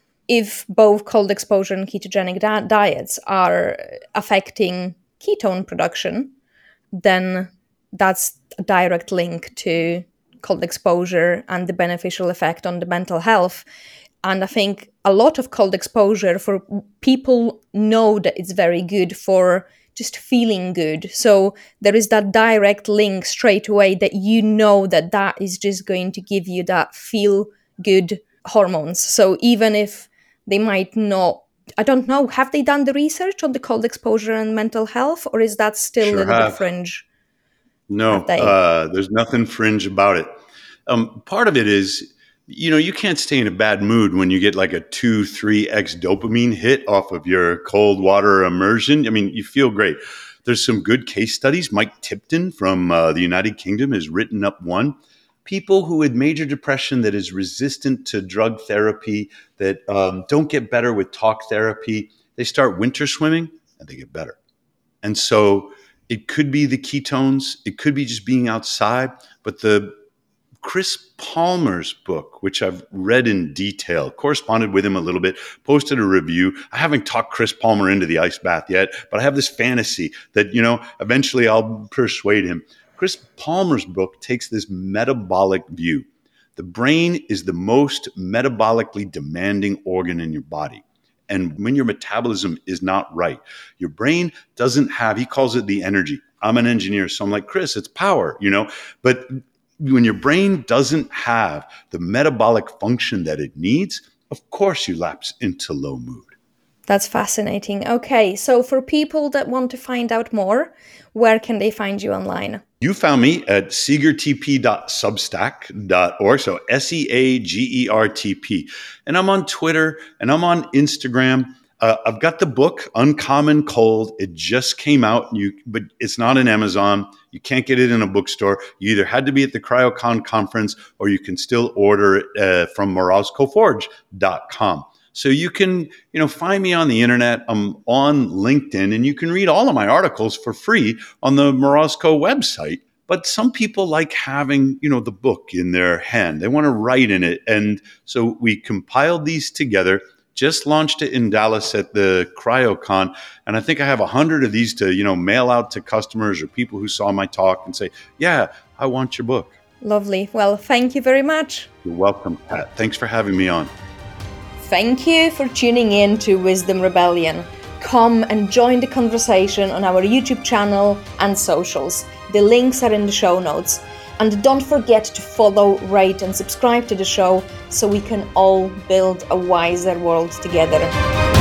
if both cold exposure and ketogenic diets are affecting ketone production, then that's a direct link to cold exposure and the beneficial effect on the mental health. And I think a lot of cold exposure, for people know that it's very good for just feeling good. So there is that direct link straight away that you know that that is just going to give you that feel good hormones. So even if they might not, I don't know, have they done the research on the cold exposure and mental health, or is that still Sure a little bit have. fringe? No, there's nothing fringe about it. Part of it is, you can't stay in a bad mood when you get like a 2-3x dopamine hit off of your cold water immersion. I mean, you feel great. There's some good case studies. Mike Tipton from the United Kingdom has written up one. People who had major depression that is resistant to drug therapy, that don't get better with talk therapy, they start winter swimming and they get better. And so it could be the ketones, it could be just being outside, but the Chris Palmer's book, which I've read in detail, corresponded with him a little bit, posted a review. I haven't talked Chris Palmer into the ice bath yet, but I have this fantasy that, eventually I'll persuade him. Chris Palmer's book takes this metabolic view. The brain is the most metabolically demanding organ in your body. And when your metabolism is not right, your brain doesn't have, he calls it the energy. I'm an engineer, so I'm like, Chris, it's power, but when your brain doesn't have the metabolic function that it needs, of course you lapse into low mood. That's fascinating. Okay, so for people that want to find out more, where can they find you online? You found me at seagertp.substack.org, so SEAGERTP. And I'm on Twitter and I'm on Instagram. I've got the book, Uncommon Cold. It just came out, but it's not in Amazon. You can't get it in a bookstore. You either had to be at the CryoCon conference or you can still order it from morozcoforge.com. So you can, find me on the internet. I'm on LinkedIn, and you can read all of my articles for free on the Morozco website. But some people like having, the book in their hand. They want to write in it. And so we compiled these together, just launched it in Dallas at the CryoCon. And I think I have 100 of these to, mail out to customers or people who saw my talk and say, yeah, I want your book. Lovely. Well, thank you very much. You're welcome, Pat. Thanks for having me on. Thank you for tuning in to Wisdom Rebellion. Come and join the conversation on our YouTube channel and socials. The links are in the show notes. And don't forget to follow, rate, and subscribe to the show so we can all build a wiser world together.